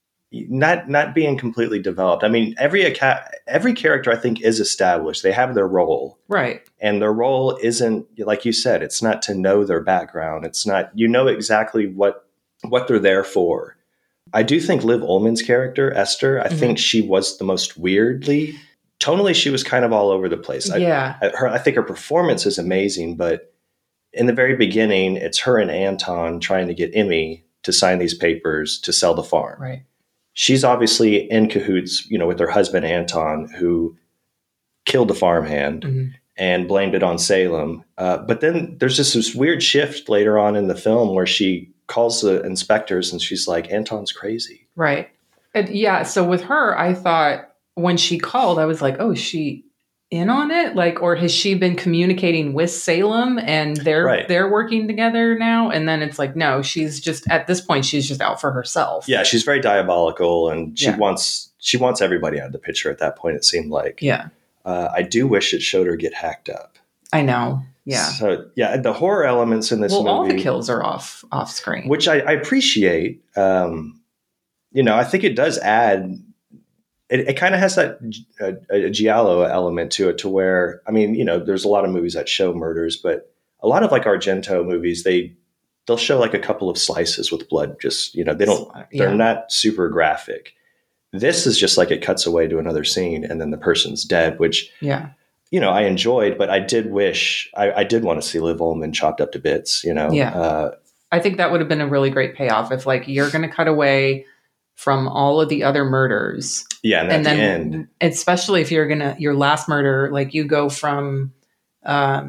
not not being completely developed. I mean, every aca- every character I think is established. They have their role, Right. and their role isn't like you said. It's not to know their background. It's not you know exactly what what they're there for. I do think Liv Ullmann's character, Esther, I Mhm. think she was the most weirdly, tonally, she was kind of all over the place. I, Yeah. I, her, I think her performance is amazing, but in the very beginning, it's her and Anton trying to get Emmy to sign these papers to sell the farm. Right. She's obviously in cahoots, you know, with her husband, Anton, who killed the farmhand Mhm. and blamed it on Salem. Uh, but then there's just this weird shift later on in the film where she calls the inspectors and she's like, Anton's crazy. Right. And yeah. So with her, I thought when she called, I was like, oh, is she in on it? Like, or has she been communicating with Salem and they're Right. they're working together now? And then it's like, no, she's just at this point, she's just out for herself. Yeah, she's very diabolical and she Yeah. wants she wants everybody out of the picture at that point, it seemed like. Yeah. Uh, I do wish it showed her get hacked up. I know. Yeah. So yeah, the horror elements in this Well, movie, all the kills are off off screen. which I, I appreciate. Um, you know, I think it does add. It, it kind of has that uh, a giallo element to it, to where I mean, you know, there's a lot of movies that show murders, but a lot of like Argento movies, they they'll show like a couple of slices with blood. Just you know, they don't. Yeah. They're not super graphic. This is just like it cuts away to another scene, and then the person's dead, which. Yeah. You know, I enjoyed, but I did wish I, I did want to see Liv Ullmann chopped up to bits. You know, Yeah. uh, I think that would have been a really great payoff if, like, you're going to cut away from all of the other murders, yeah, and, and at then, the end, especially if you're gonna your last murder, like you go from, um,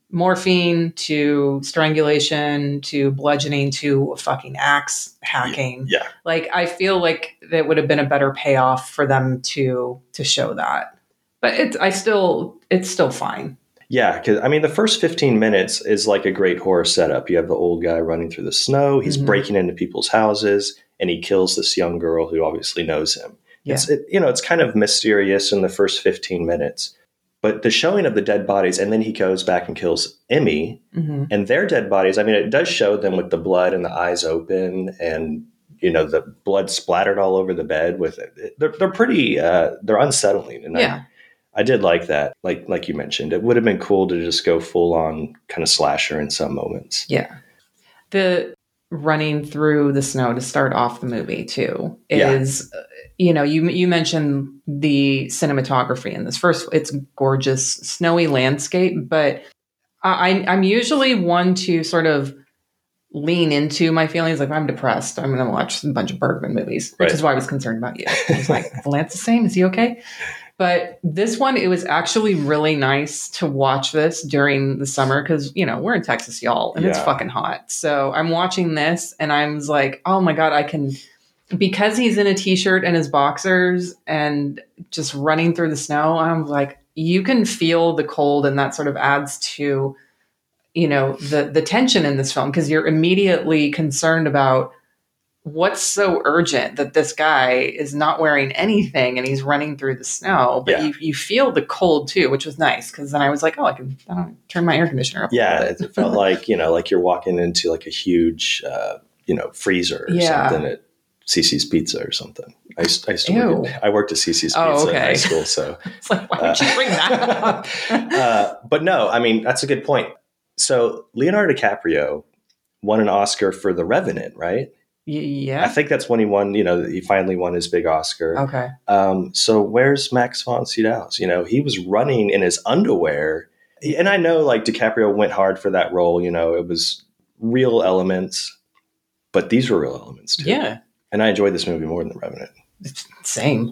morphine to strangulation to bludgeoning to fucking axe hacking. Yeah. Like, I feel like that would have been a better payoff for them to to show that. But it's I still it's still fine. Yeah, because I mean, the first fifteen minutes is like a great horror setup. You have the old guy running through the snow. He's Mhm. breaking into people's houses, and he kills this young girl who obviously knows him. Yeah. It's it, you know it's kind of mysterious in the first fifteen minutes, but the showing of the dead bodies, and then he goes back and kills Emmy hmm and their dead bodies. I mean, it does show them with the blood and the eyes open, and you know the blood splattered all over the bed. With it, they're they're pretty uh, they're unsettling, and Yeah. I, I did like that. Like like you mentioned, it would have been cool to just go full on kind of slasher in some moments. Yeah. The running through the snow to start off the movie too Yeah. is, uh, you know, you you mentioned the cinematography in this. First, it's gorgeous, snowy landscape, but I, I'm usually one to sort of lean into my feelings. Like, if I'm depressed, I'm going to watch a bunch of Bergman movies, which Right. is why I was concerned about you. I was like, is Lance the same? Is he okay? But this one, it was actually really nice to watch this during the summer because, you know, we're in Texas, y'all, and it's Yeah. fucking hot. So I'm watching this and I was like, oh my God, I can, because he's in a t-shirt and his boxers and just running through the snow, I'm like, you can feel the cold, and that sort of adds to, you know, the, the tension in this film because you're immediately concerned about what's so urgent that this guy is not wearing anything and he's running through the snow, but Yeah. you, you feel the cold too, which was nice because then I was like, oh, I can I don't know, turn my air conditioner up. a Yeah, little bit. it felt like you know like you're walking into like a huge uh, you know freezer or Yeah. something at Cece's Pizza or something. I used, I used to Ew. work at, I worked at Cece's Pizza Oh, in high okay. school, so. It's like, why would you bring that up? uh, but no, I mean that's a good point. So Leonardo DiCaprio won an Oscar for The Revenant, right? Y- yeah. I think that's when he won. You know, he finally won his big Oscar. Okay. Um, so where's Max von Sydow? You know, he was running in his underwear, and I know like DiCaprio went hard for that role. You know, it was real elements, but these were real elements too. Yeah. And I enjoyed this movie more than The Revenant. Same.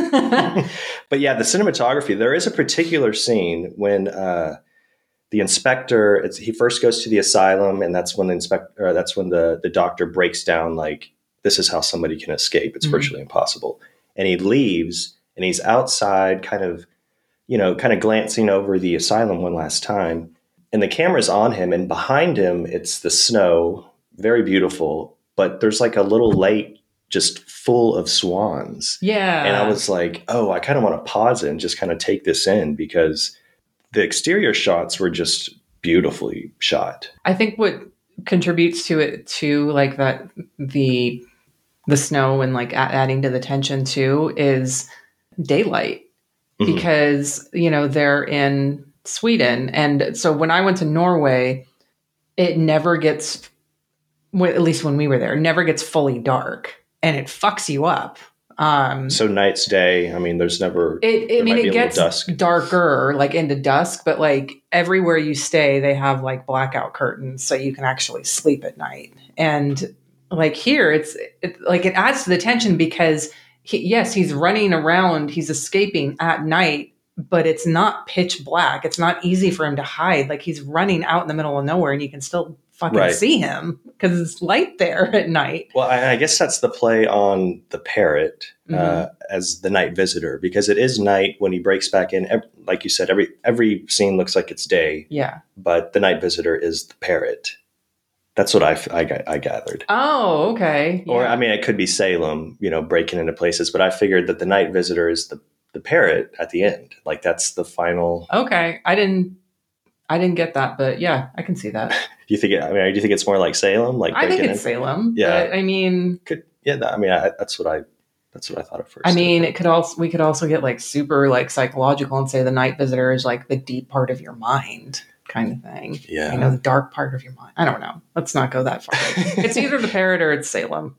But yeah, the cinematography. There is a particular scene when uh, the inspector. It's, he first goes to the asylum, and that's when the inspector. That's when the the doctor breaks down. Like, this is how somebody can escape. It's Mhm. virtually impossible. And he leaves, and he's outside, kind of, you know, kind of glancing over the asylum one last time. And the camera's on him, and behind him, it's the snow, very beautiful. But there's like a little lake just full of swans. Yeah. And I was like, oh, I kind of want to pause it and just kind of take this in because the exterior shots were just beautifully shot. I think what contributes to it too, like that the the snow and like a- adding to the tension too, is daylight Mhm. because you know they're in Sweden, and so when I went to Norway, it never gets, well, at least when we were there, it never gets fully dark, and it fucks you up. Um, So night's day. I mean, there's never. It, I there mean, might be it a little gets dusk. darker, like into dusk, but like everywhere you stay, they have like blackout curtains so you can actually sleep at night. And like here, it's it, like it adds to the tension because he, yes, he's running around, he's escaping at night, but it's not pitch black. It's not easy for him to hide. Like he's running out in the middle of nowhere, and you can still fucking Right. see him because it's light there at night. Well, I, I guess that's the play on the parrot uh, Mhm. as the night visitor because it is night when he breaks back in. Ev- Like you said, every every scene looks like it's day, Yeah. but the night visitor is the parrot. That's what I, f- I, ga- I gathered. Oh, okay. Or, Yeah. I mean, it could be Salem, you know, breaking into places, but I figured that the night visitor is the, the parrot at the end. Like, that's the final. Okay, I didn't, I didn't get that, but yeah, I can see that. Do you think it, I mean, do you think it's more like Salem? Like, I think breaking it's in? Salem. Yeah. But, I mean, Could, yeah, that, I mean, I, that's what I, that's what I thought at first. I mean, it could also, we could also get like super like psychological and say the night visitor is like the deep part of your mind kind of thing. Yeah. You know, the dark part of your mind. I don't know. Let's not go that far. It's either the parrot or it's Salem.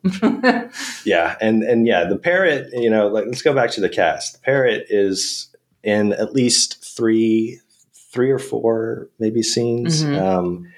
Yeah. And, and yeah, the parrot, you know, like, let's go back to the cast. The parrot is in at least three, three or four maybe scenes. Mhm. Um,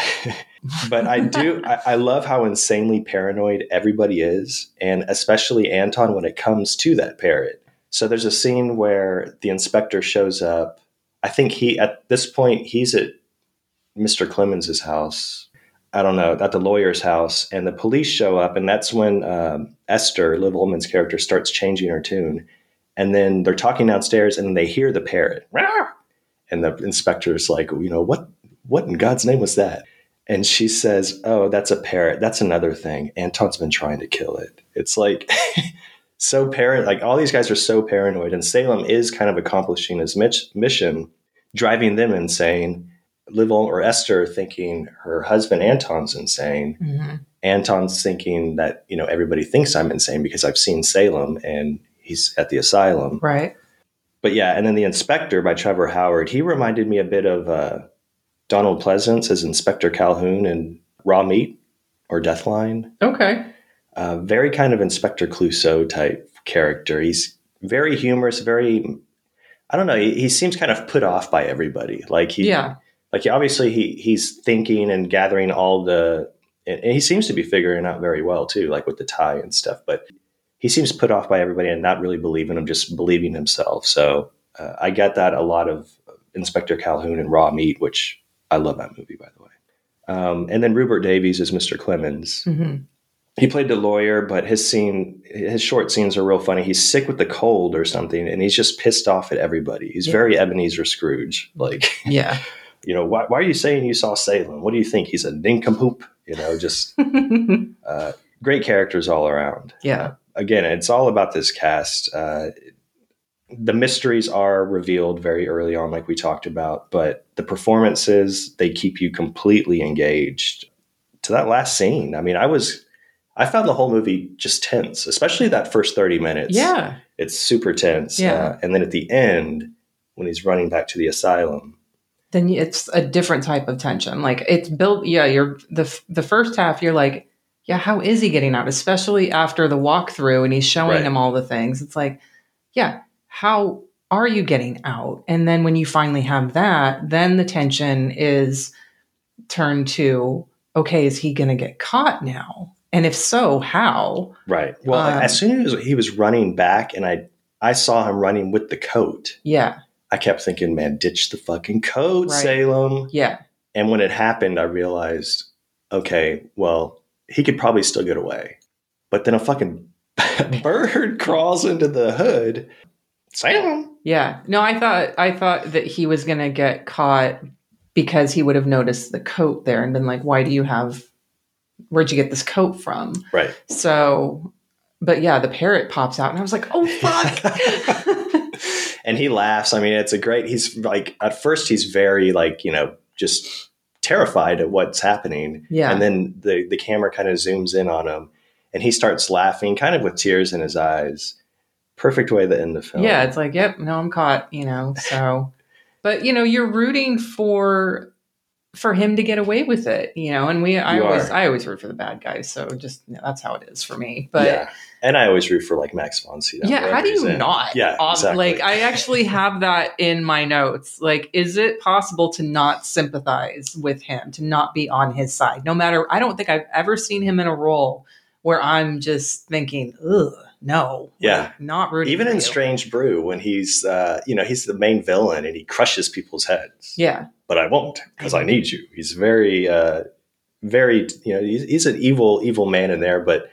but I do, I, I love how insanely paranoid everybody is, and especially Anton when it comes to that parrot. So there's a scene where the inspector shows up. I think he, at this point, he's at Mister Clemens's house. I don't know, at the lawyer's house, and the police show up, and that's when um, Esther, Liv Ullmann's character, starts changing her tune. And then they're talking downstairs, and they hear the parrot. And the inspector's like, you know, what, what in God's name was that? And she says, oh, that's a parrot. That's another thing. Anton's been trying to kill it. It's like so paranoid. Like all these guys are so paranoid. And Salem is kind of accomplishing his mitch- mission, driving them insane. Liv or Esther thinking her husband Anton's insane. Mm-hmm. Anton's thinking that, you know, everybody thinks I'm insane because I've seen Salem and he's at the asylum. Right. But yeah, and then The Inspector by Trevor Howard, he reminded me a bit of uh, Donald Pleasance as Inspector Calhoun in Raw Meat or Deathline. Okay. Uh, very kind of Inspector Clouseau type character. He's very humorous, very, I don't know, he, he seems kind of put off by everybody. Like he, yeah. Like obviously he he's thinking and gathering all the, and he seems to be figuring out very well too, like with the tie and stuff. But he seems put off by everybody and not really believing him, just believing himself. So uh, I get that a lot of Inspector Calhoun and Raw Meat, which I love that movie, by the way. Um, and then Rupert Davies is Mister Clemens. Mm-hmm. He played the lawyer, but his scene, his short scenes are real funny. He's sick with the cold or something, and he's just pissed off at everybody. He's yeah. very Ebenezer Scrooge, like yeah. You know, why, why are you saying you saw Salem? What do you think? He's a nincompoop? You know, just uh, great characters all around. Yeah. Uh, again, it's all about this cast. Uh, the mysteries are revealed very early on, like we talked about, but the performances, they keep you completely engaged to that last scene. I mean, I was, I found the whole movie just tense, especially that first thirty minutes. Yeah. It's super tense. Yeah. Uh, and then at the end, when he's running back to the asylum, then it's a different type of tension. Like it's built. Yeah. You're the, the first half, you're like, yeah, how is he getting out? Especially after the walkthrough and he's showing right. him all the things. It's like, yeah, how are you getting out? And then when you finally have that, then the tension is turned to, okay, is he going to get caught now? And if so, how? Right. Well, um, as soon as he was running back and I, I saw him running with the coat. Yeah. I kept thinking, man, ditch the fucking coat, right. Salem. Yeah. And when it happened, I realized, okay, well, he could probably still get away. But then a fucking bird crawls into the hood. Salem. Yeah. No, I thought I thought that he was going to get caught because he would have noticed the coat there and been like, why do you have, where'd you get this coat from? Right. So, but yeah, the parrot pops out and I was like, oh, fuck. And he laughs. I mean, it's a great, he's like, at first he's very like, you know, just terrified at what's happening. Yeah. And then the, the camera kind of zooms in on him and he starts laughing kind of with tears in his eyes. Perfect way to end the film. Yeah. It's like, yep, no, I'm caught, you know, so, but you know, you're rooting for, for him to get away with it, you know, and we, I you always, are. I always root for the bad guys. So just, you know, that's how it is for me. But yeah. And I always root for like Max von Sydow. Yeah. How do you in. not? Yeah. Um, Exactly. Like I actually have that in my notes. Like, is it possible to not sympathize with him, to not be on his side? No matter, I don't think I've ever seen him in a role where I'm just thinking, ugh, no. Yeah. Like, not rooting Even for in you. Strange Brew, when he's, uh, you know, he's the main villain and he crushes people's heads. Yeah. But I won't because I need you. He's very, uh, very, you know, he's, he's an evil, evil man in there, but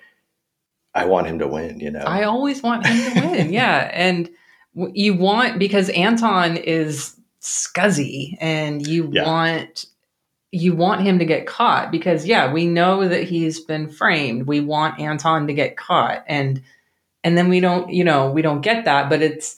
I want him to win, you know. I always want him to win. Yeah. And w- you want, because Anton is scuzzy and you Yeah. want, you want him to get caught because yeah, we know that he's been framed. We want Anton to get caught and, and then we don't, you know, we don't get that, but it's,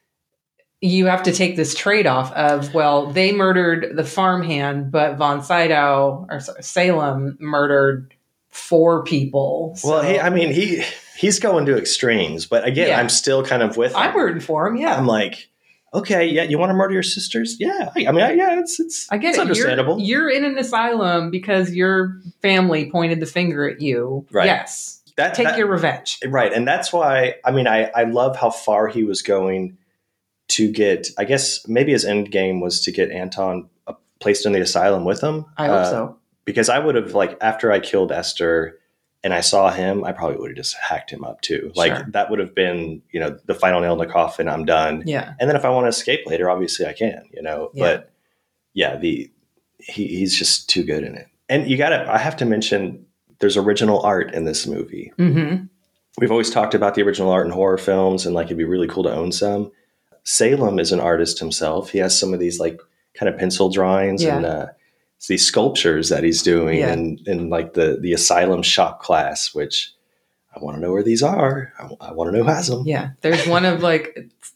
you have to take this trade-off of, well, they murdered the farmhand, but von Sydow or sorry, Salem murdered four people. So. Well, he, I mean, he he's going to extremes, but again, Yeah. I'm still kind of with him. I'm rooting for him. Yeah. I'm like, okay, yeah, you want to murder your sisters? Yeah. I, I mean, I, yeah, it's, it's, I get it's it. understandable. You're, you're in an asylum because your family pointed the finger at you. Right. Yes. That, Take that- your revenge. Right. And that's why, I mean, I, I love how far he was going to get, I guess maybe his end game was to get Anton uh, placed in the asylum with him. I hope Uh, so. Because I would have, like, after I killed Esther and I saw him, I probably would have just hacked him up too. Like, Sure. that would have been, you know, the final nail in the coffin. I'm done. Yeah. And then if I want to escape later, obviously I can, you know. Yeah. But yeah, the he, he's just too good in it. And you got to, I have to mention, there's original art in this movie. Mm-hmm. We've always talked about the original art in horror films and like it'd be really cool to own some. Salem is an artist himself. He has some of these like kind of pencil drawings Yeah. and uh, it's these sculptures that he's doing Yeah. and in like the the Asylum shop class, which I want to know where these are. I, I want to know who has them. Yeah. There's one of like,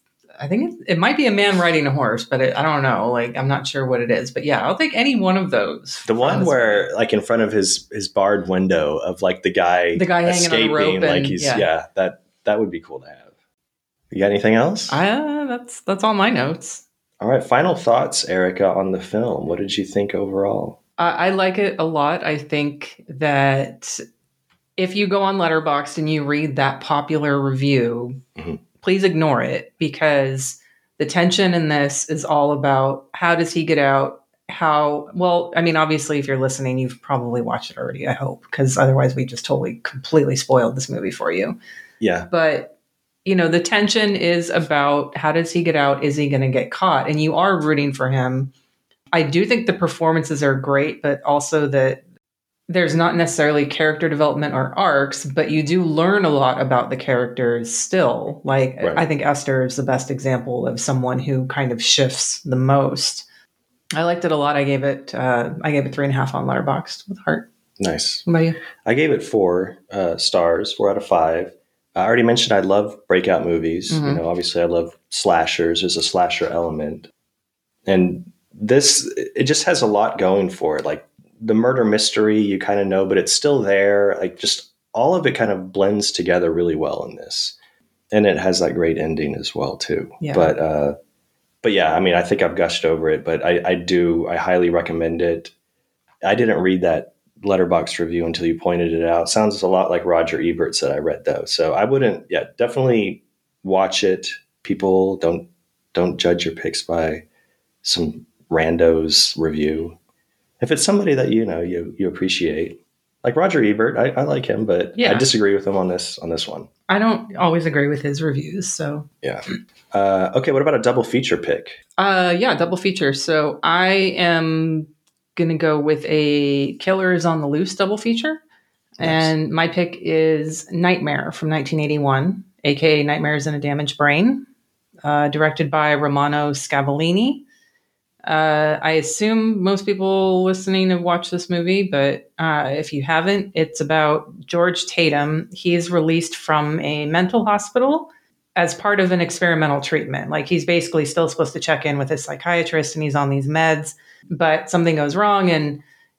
I think it, it might be a man riding a horse, but it, I don't know. Like, I'm not sure what it is. But yeah, I'll take any one of those. The from one this where movie. like in front of his his barred window of like the guy The guy hanging on a escaping, rope like and- he's yeah. yeah. that that would be cool to have. You got anything else? I, uh, that's that's all my notes. All right, final thoughts, Erica, on the film. What did you think overall? I, I like it a lot. I think that if you go on Letterboxd and you read that popular review, Mhm. please ignore it because the tension in this is all about how does he get out? How, well, I mean, obviously, if you're listening, you've probably watched it already, I hope, because otherwise we just totally, completely spoiled this movie for you. Yeah. But you know, the tension is about how does he get out? Is he going to get caught? And you are rooting for him. I do think the performances are great, but also that there's not necessarily character development or arcs, but you do learn a lot about the characters still. Like, Right. I think Esther is the best example of someone who kind of shifts the most. I liked it a lot. I gave it, uh, I gave it three and a half on Letterboxd with heart. Nice. What about you? I gave it four uh, stars, four out of five. I already mentioned I love breakout movies. Mhm. You know, obviously I love slashers. There's a slasher element. And this, it just has a lot going for it. Like the murder mystery, you kind of know, but it's still there. Like just all of it kind of blends together really well in this. And it has that great ending as well too. Yeah. But, uh, but yeah, I mean, I think I've gushed over it, but I, I do, I highly recommend it. I didn't read that Letterboxd review until you pointed it out. Sounds a lot like Roger Ebert's that I read though. So I wouldn't, yeah, definitely watch it. People don't, don't judge your picks by some rando's review. If it's somebody that, you know, you, you appreciate, like Roger Ebert, I, I like him, but Yeah. I disagree with him on this, on this one. I don't always agree with his reviews, so. Yeah. Uh, okay. What about a double feature pick? Uh, yeah, double feature. So I am going to go with a Killers on the Loose double feature. Nice. And my pick is Nightmare from nineteen eighty-one, aka Nightmares in a Damaged Brain, uh, directed by Romano Scavolini. Uh, I assume most people listening have watched this movie, but uh, if you haven't, it's about George Tatum. He is released from a mental hospital as part of an experimental treatment. Like he's basically still supposed to check in with his psychiatrist and he's on these meds, but something goes wrong and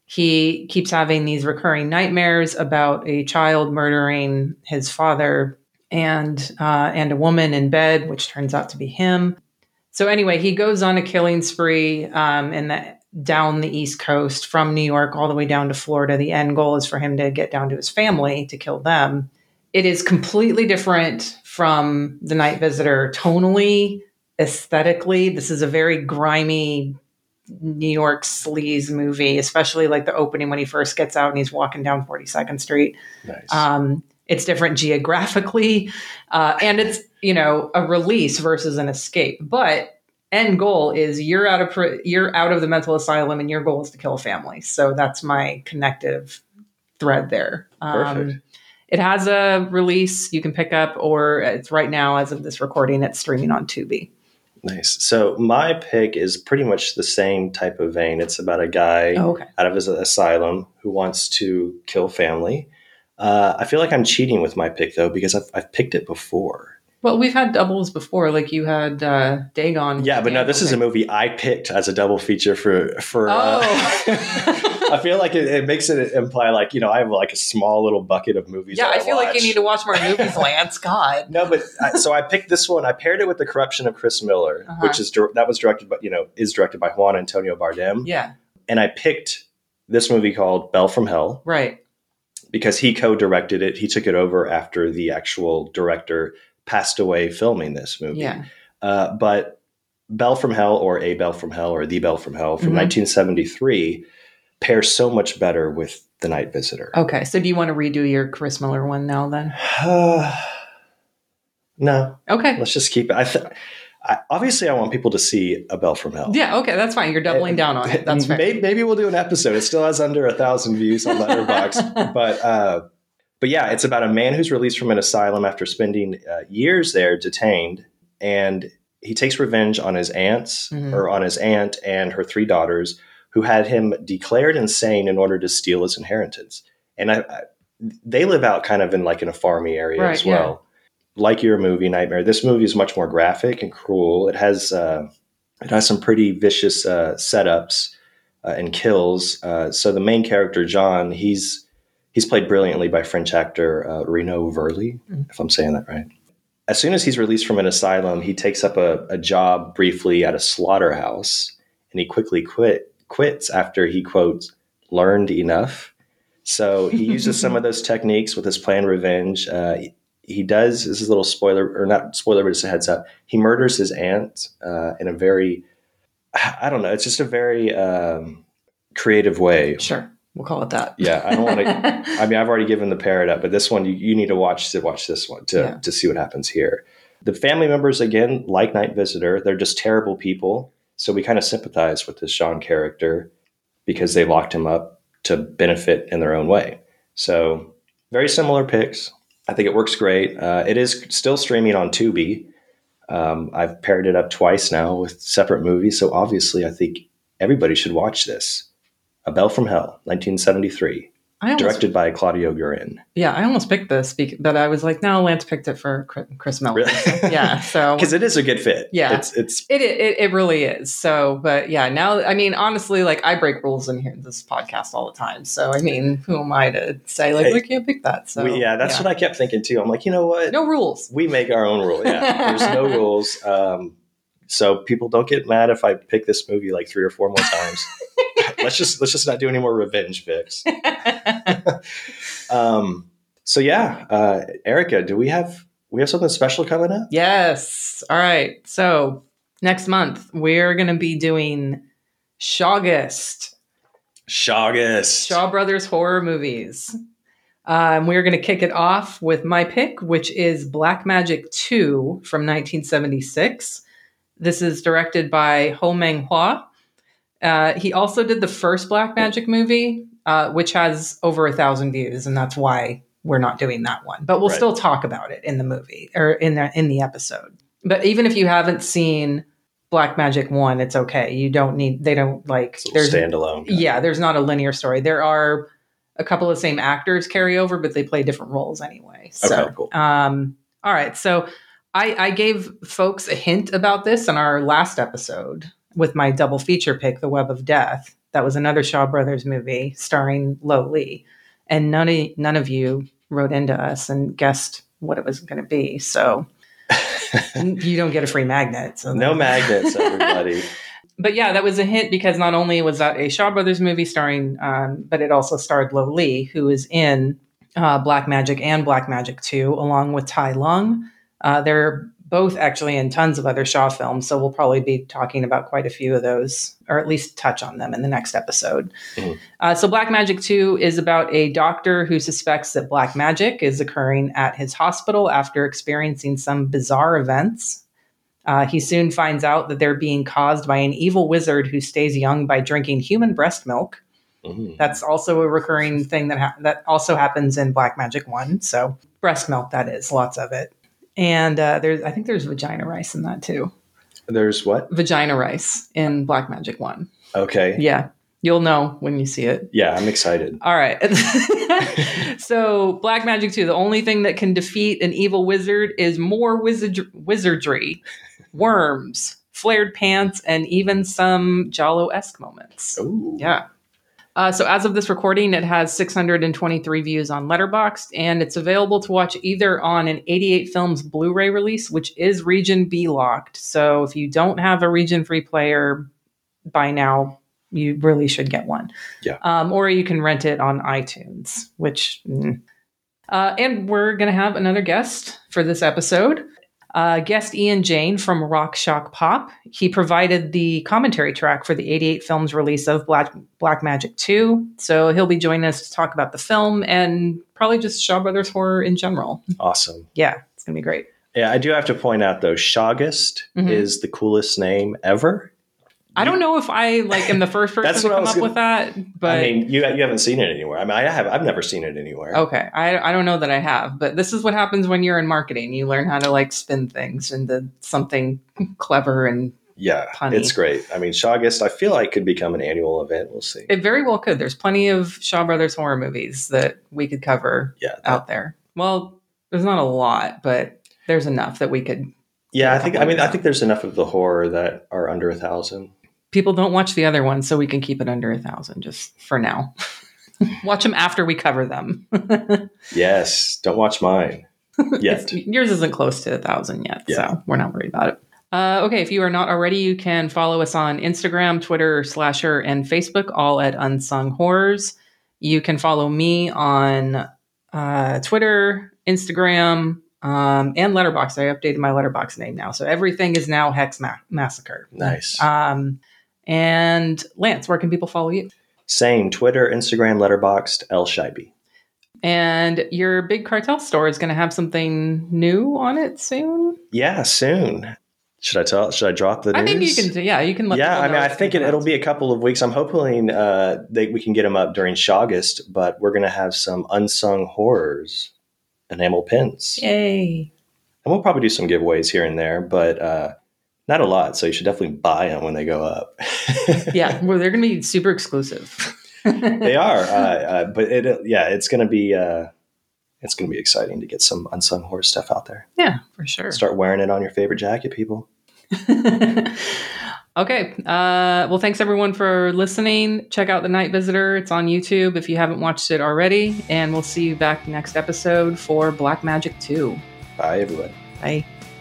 he keeps having these recurring nightmares about a child murdering his father and uh, and a woman in bed, which turns out to be him. So anyway, he goes on a killing spree um, in the, down the East Coast from New York all the way down to Florida. The end goal is for him to get down to his family to kill them. It is completely different from The Night Visitor tonally, aesthetically. This is a very grimy New York sleaze movie, especially like the opening when he first gets out and he's walking down forty-second Street. Nice. Um, it's different geographically, uh, and it's, you know, a release versus an escape. But end goal is you're out of pr- you're out of the mental asylum, and your goal is to kill a family. So that's my connective thread there. Perfect. Um, it has a release you can pick up, or it's right now as of this recording, it's streaming on Tubi. Nice. So my pick is pretty much the same type of vein. It's about a guy Oh, okay. out of his asylum who wants to kill family. Uh, I feel like I'm cheating with my pick though, because I've, I've picked it before. Well, we've had doubles before, like you had uh, Dagon. Yeah, but no, this is a movie I picked as a double feature for, for, uh, Oh. I feel like it, it makes it imply like, you know, I have like a small little bucket of movies. Yeah, that I feel like you watch. need to watch more movies, Lance. God. No, but I, so I picked this one. I paired it with The Corruption of Chris Miller, Uh-huh. which is dir- that was directed by, you know, is directed by Juan Antonio Bardem. Yeah, And I picked this movie called Belle from Hell right. because he co-directed it. He took it over after the actual director passed away filming this movie. Yeah. Uh, but Belle from Hell, or A Belle from Hell, or The Belle from Hell from Mhm. nineteen seventy-three pairs so much better with The Night Visitor. Okay, so do you want to redo your Chris Miller one now then? Uh, no, Okay. let's just keep it. I th- I, obviously, I want people to see A Bell from Hell. Yeah, okay, that's fine. You're doubling down on it. That's fair. Maybe, maybe we'll do an episode. It still has under a thousand views on Letterboxd, but uh, but yeah, it's about a man who's released from an asylum after spending uh, years there detained, and he takes revenge on his aunts mm-hmm. or on his aunt and her three daughters, who had him declared insane in order to steal his inheritance. And I, I, they live out kind of in like in a farmy area right, as well. Yeah. Like your movie Nightmare, this movie is much more graphic and cruel. It has uh, it has some pretty vicious uh, setups uh, and kills. Uh, so the main character, John, he's he's played brilliantly by French actor uh, Reno Verly, mm-hmm. if I'm saying that right. As soon as he's released from an asylum, he takes up a, a job briefly at a slaughterhouse, and he quickly quit quits after he, quote, learned enough. So he uses some of those techniques with his planned revenge. Uh, he, he does, this is a little spoiler, or not spoiler, but it's a heads up. He murders his aunt uh, in a very, I don't know, it's just a very um, creative way. Sure. We'll call it that. Yeah, I don't want to. I mean, I've already given the parrot up, but this one you, you need to watch to watch this one to yeah. to see what happens here. The family members, again, like Night Visitor, they're just terrible people. So we kind of sympathize with this Sean character because they locked him up to benefit in their own way. So very similar picks. I think it works great. Uh, it is still streaming on Tubi. Um, I've paired it up twice now with separate movies. So obviously, I think everybody should watch this. A Bell from Hell, nineteen seventy-three, I almost, directed by Claudio Guerin. Yeah, I almost picked this, but I was like, no, Lance picked it for Chris Miller. Really? Yeah, so because it is a good fit. Yeah, it's it's it, it it really is. So, but yeah, now I mean, honestly, like I break rules in here in this podcast all the time. So I mean, who am I to say like hey, we can't pick that? So we, yeah, that's yeah. what I kept thinking too. I'm like, you know what? No rules. We make our own rule. Yeah, there's no rules. Um, so people don't get mad if I pick this movie like three or four more times. let's just let's just not do any more revenge picks. um, so yeah, uh, Erica, do we have we have something special coming up? Yes. All right. So next month we're going to be doing Shawgust. Shawgust. Shaw Brothers horror movies. Um, we're going to kick it off with my pick, which is Black Magic two from nineteen seventy-six. This is directed by Ho Meng Hua. Uh, he also did the first Black Magic movie, uh, which has over a thousand views, and that's why we're not doing that one. But we'll right. still talk about it in the movie or in the in the episode. But even if you haven't seen Black Magic one, it's okay. You don't need. They don't like. There's standalone. Yeah, there's not a linear story. There are a couple of same actors carry over, but they play different roles anyway. So, okay, cool. Um, all right, so. I, I gave folks a hint about this in our last episode with my double feature pick, The Web of Death. That was another Shaw Brothers movie starring Lo Lee. And none of, none of you wrote into us and guessed what it was going to be. So you don't get a free magnet. So no magnets, everybody. But yeah, that was a hint because not only was that a Shaw Brothers movie starring, um, but it also starred Lo Lee, who is in uh, Black Magic and Black Magic two, along with Tai Lung. Uh, they're both actually in tons of other Shaw films, so we'll probably be talking about quite a few of those, or at least touch on them in the next episode. Mm-hmm. Uh, so Black Magic two is about a doctor who suspects that black magic is occurring at his hospital after experiencing some bizarre events. Uh, he soon finds out that they're being caused by an evil wizard who stays young by drinking human breast milk. Mm-hmm. That's also a recurring thing that ha- that also happens in Black Magic one. So breast milk, that is, lots of it. And uh, there's, I think there's vagina rice in that too. There's what? Vagina rice in Black Magic one. Okay. Yeah. You'll know when you see it. Yeah, I'm excited. All right. So Black Magic two, the only thing that can defeat an evil wizard is more wizard- wizardry, worms, flared pants, and even some Giallo-esque moments. Ooh. Yeah. Uh, so as of this recording, it has six hundred twenty-three views on Letterboxd, and it's available to watch either on an eighty-eight Films Blu-ray release, which is Region B locked. So if you don't have a Region Free player by now, you really should get one. Yeah. Um, or you can rent it on iTunes, which... Mm. Uh, and we're going to have another guest for this episode. Uh, guest Ian Jane from Rock Shock Pop. He provided the commentary track for the eighty-eight Films release of Black, Black Magic two. So he'll be joining us to talk about the film and probably just Shaw Brothers horror in general. Awesome. Yeah, it's going to be great. Yeah, I do have to point out though, Shogust Mhm. is the coolest name ever. I don't know if I like am the first person That's to what I come was up gonna- with that, but I mean, you you haven't seen it anywhere. I mean, I have. I've never seen it anywhere. okay, I I don't know that I have, but this is what happens when you're in marketing. You learn how to like spin things into something clever, and Yeah, punny. it's great. I mean, Shogust, I feel like could become an annual event. We'll see. it very well could. There's plenty of Shaw Brothers horror movies that we could cover Yeah, that- out there. Well, there's not a lot, but there's enough that we could. yeah. a I think. couple I mean, of I think there's enough of the horror that are under a thousand. People don't watch the other ones, so we can keep it under a thousand just for now. Watch them after we cover them. Yes, don't watch mine yet. It's- yours isn't close to a thousand yet, Yeah. so we're not worried about it. Uh, okay, if you are not already, you can follow us on Instagram, Twitter, Slasher, and Facebook, all at Unsung Horrors. You can follow me on uh, Twitter, Instagram, um, and Letterboxd. I updated my Letterboxd name now, so everything is now Hex Ma- Massacre. Nice. Um, and Lance, where can people follow you? Same Twitter, Instagram, Letterboxd, L Scheibe. And your big cartel store is going to have something new on it soon. Yeah, soon. Should I tell? Should I drop the news? I think you can. Yeah, you can. Let Yeah, people I mean, know I it's think it, gonna come it'll out. be a couple of weeks. I'm hoping uh, they, we can get them up during Shogust, but we're going to have some unsung horrors enamel pins. Yay! And we'll probably do some giveaways here and there, but uh, not a lot. So you should definitely buy them when they go up. Yeah, well, they're going to be super exclusive. They are. Uh, uh, but it, yeah, it's going to be uh, it's going to be exciting to get some unsung horror stuff out there. Yeah, for sure. Start wearing it on your favorite jacket, people. Okay. Uh, well, thanks everyone for listening. Check out The Night Visitor. It's on YouTube if you haven't watched it already. And we'll see you back next episode for Black Magic two. Bye, everyone. Bye.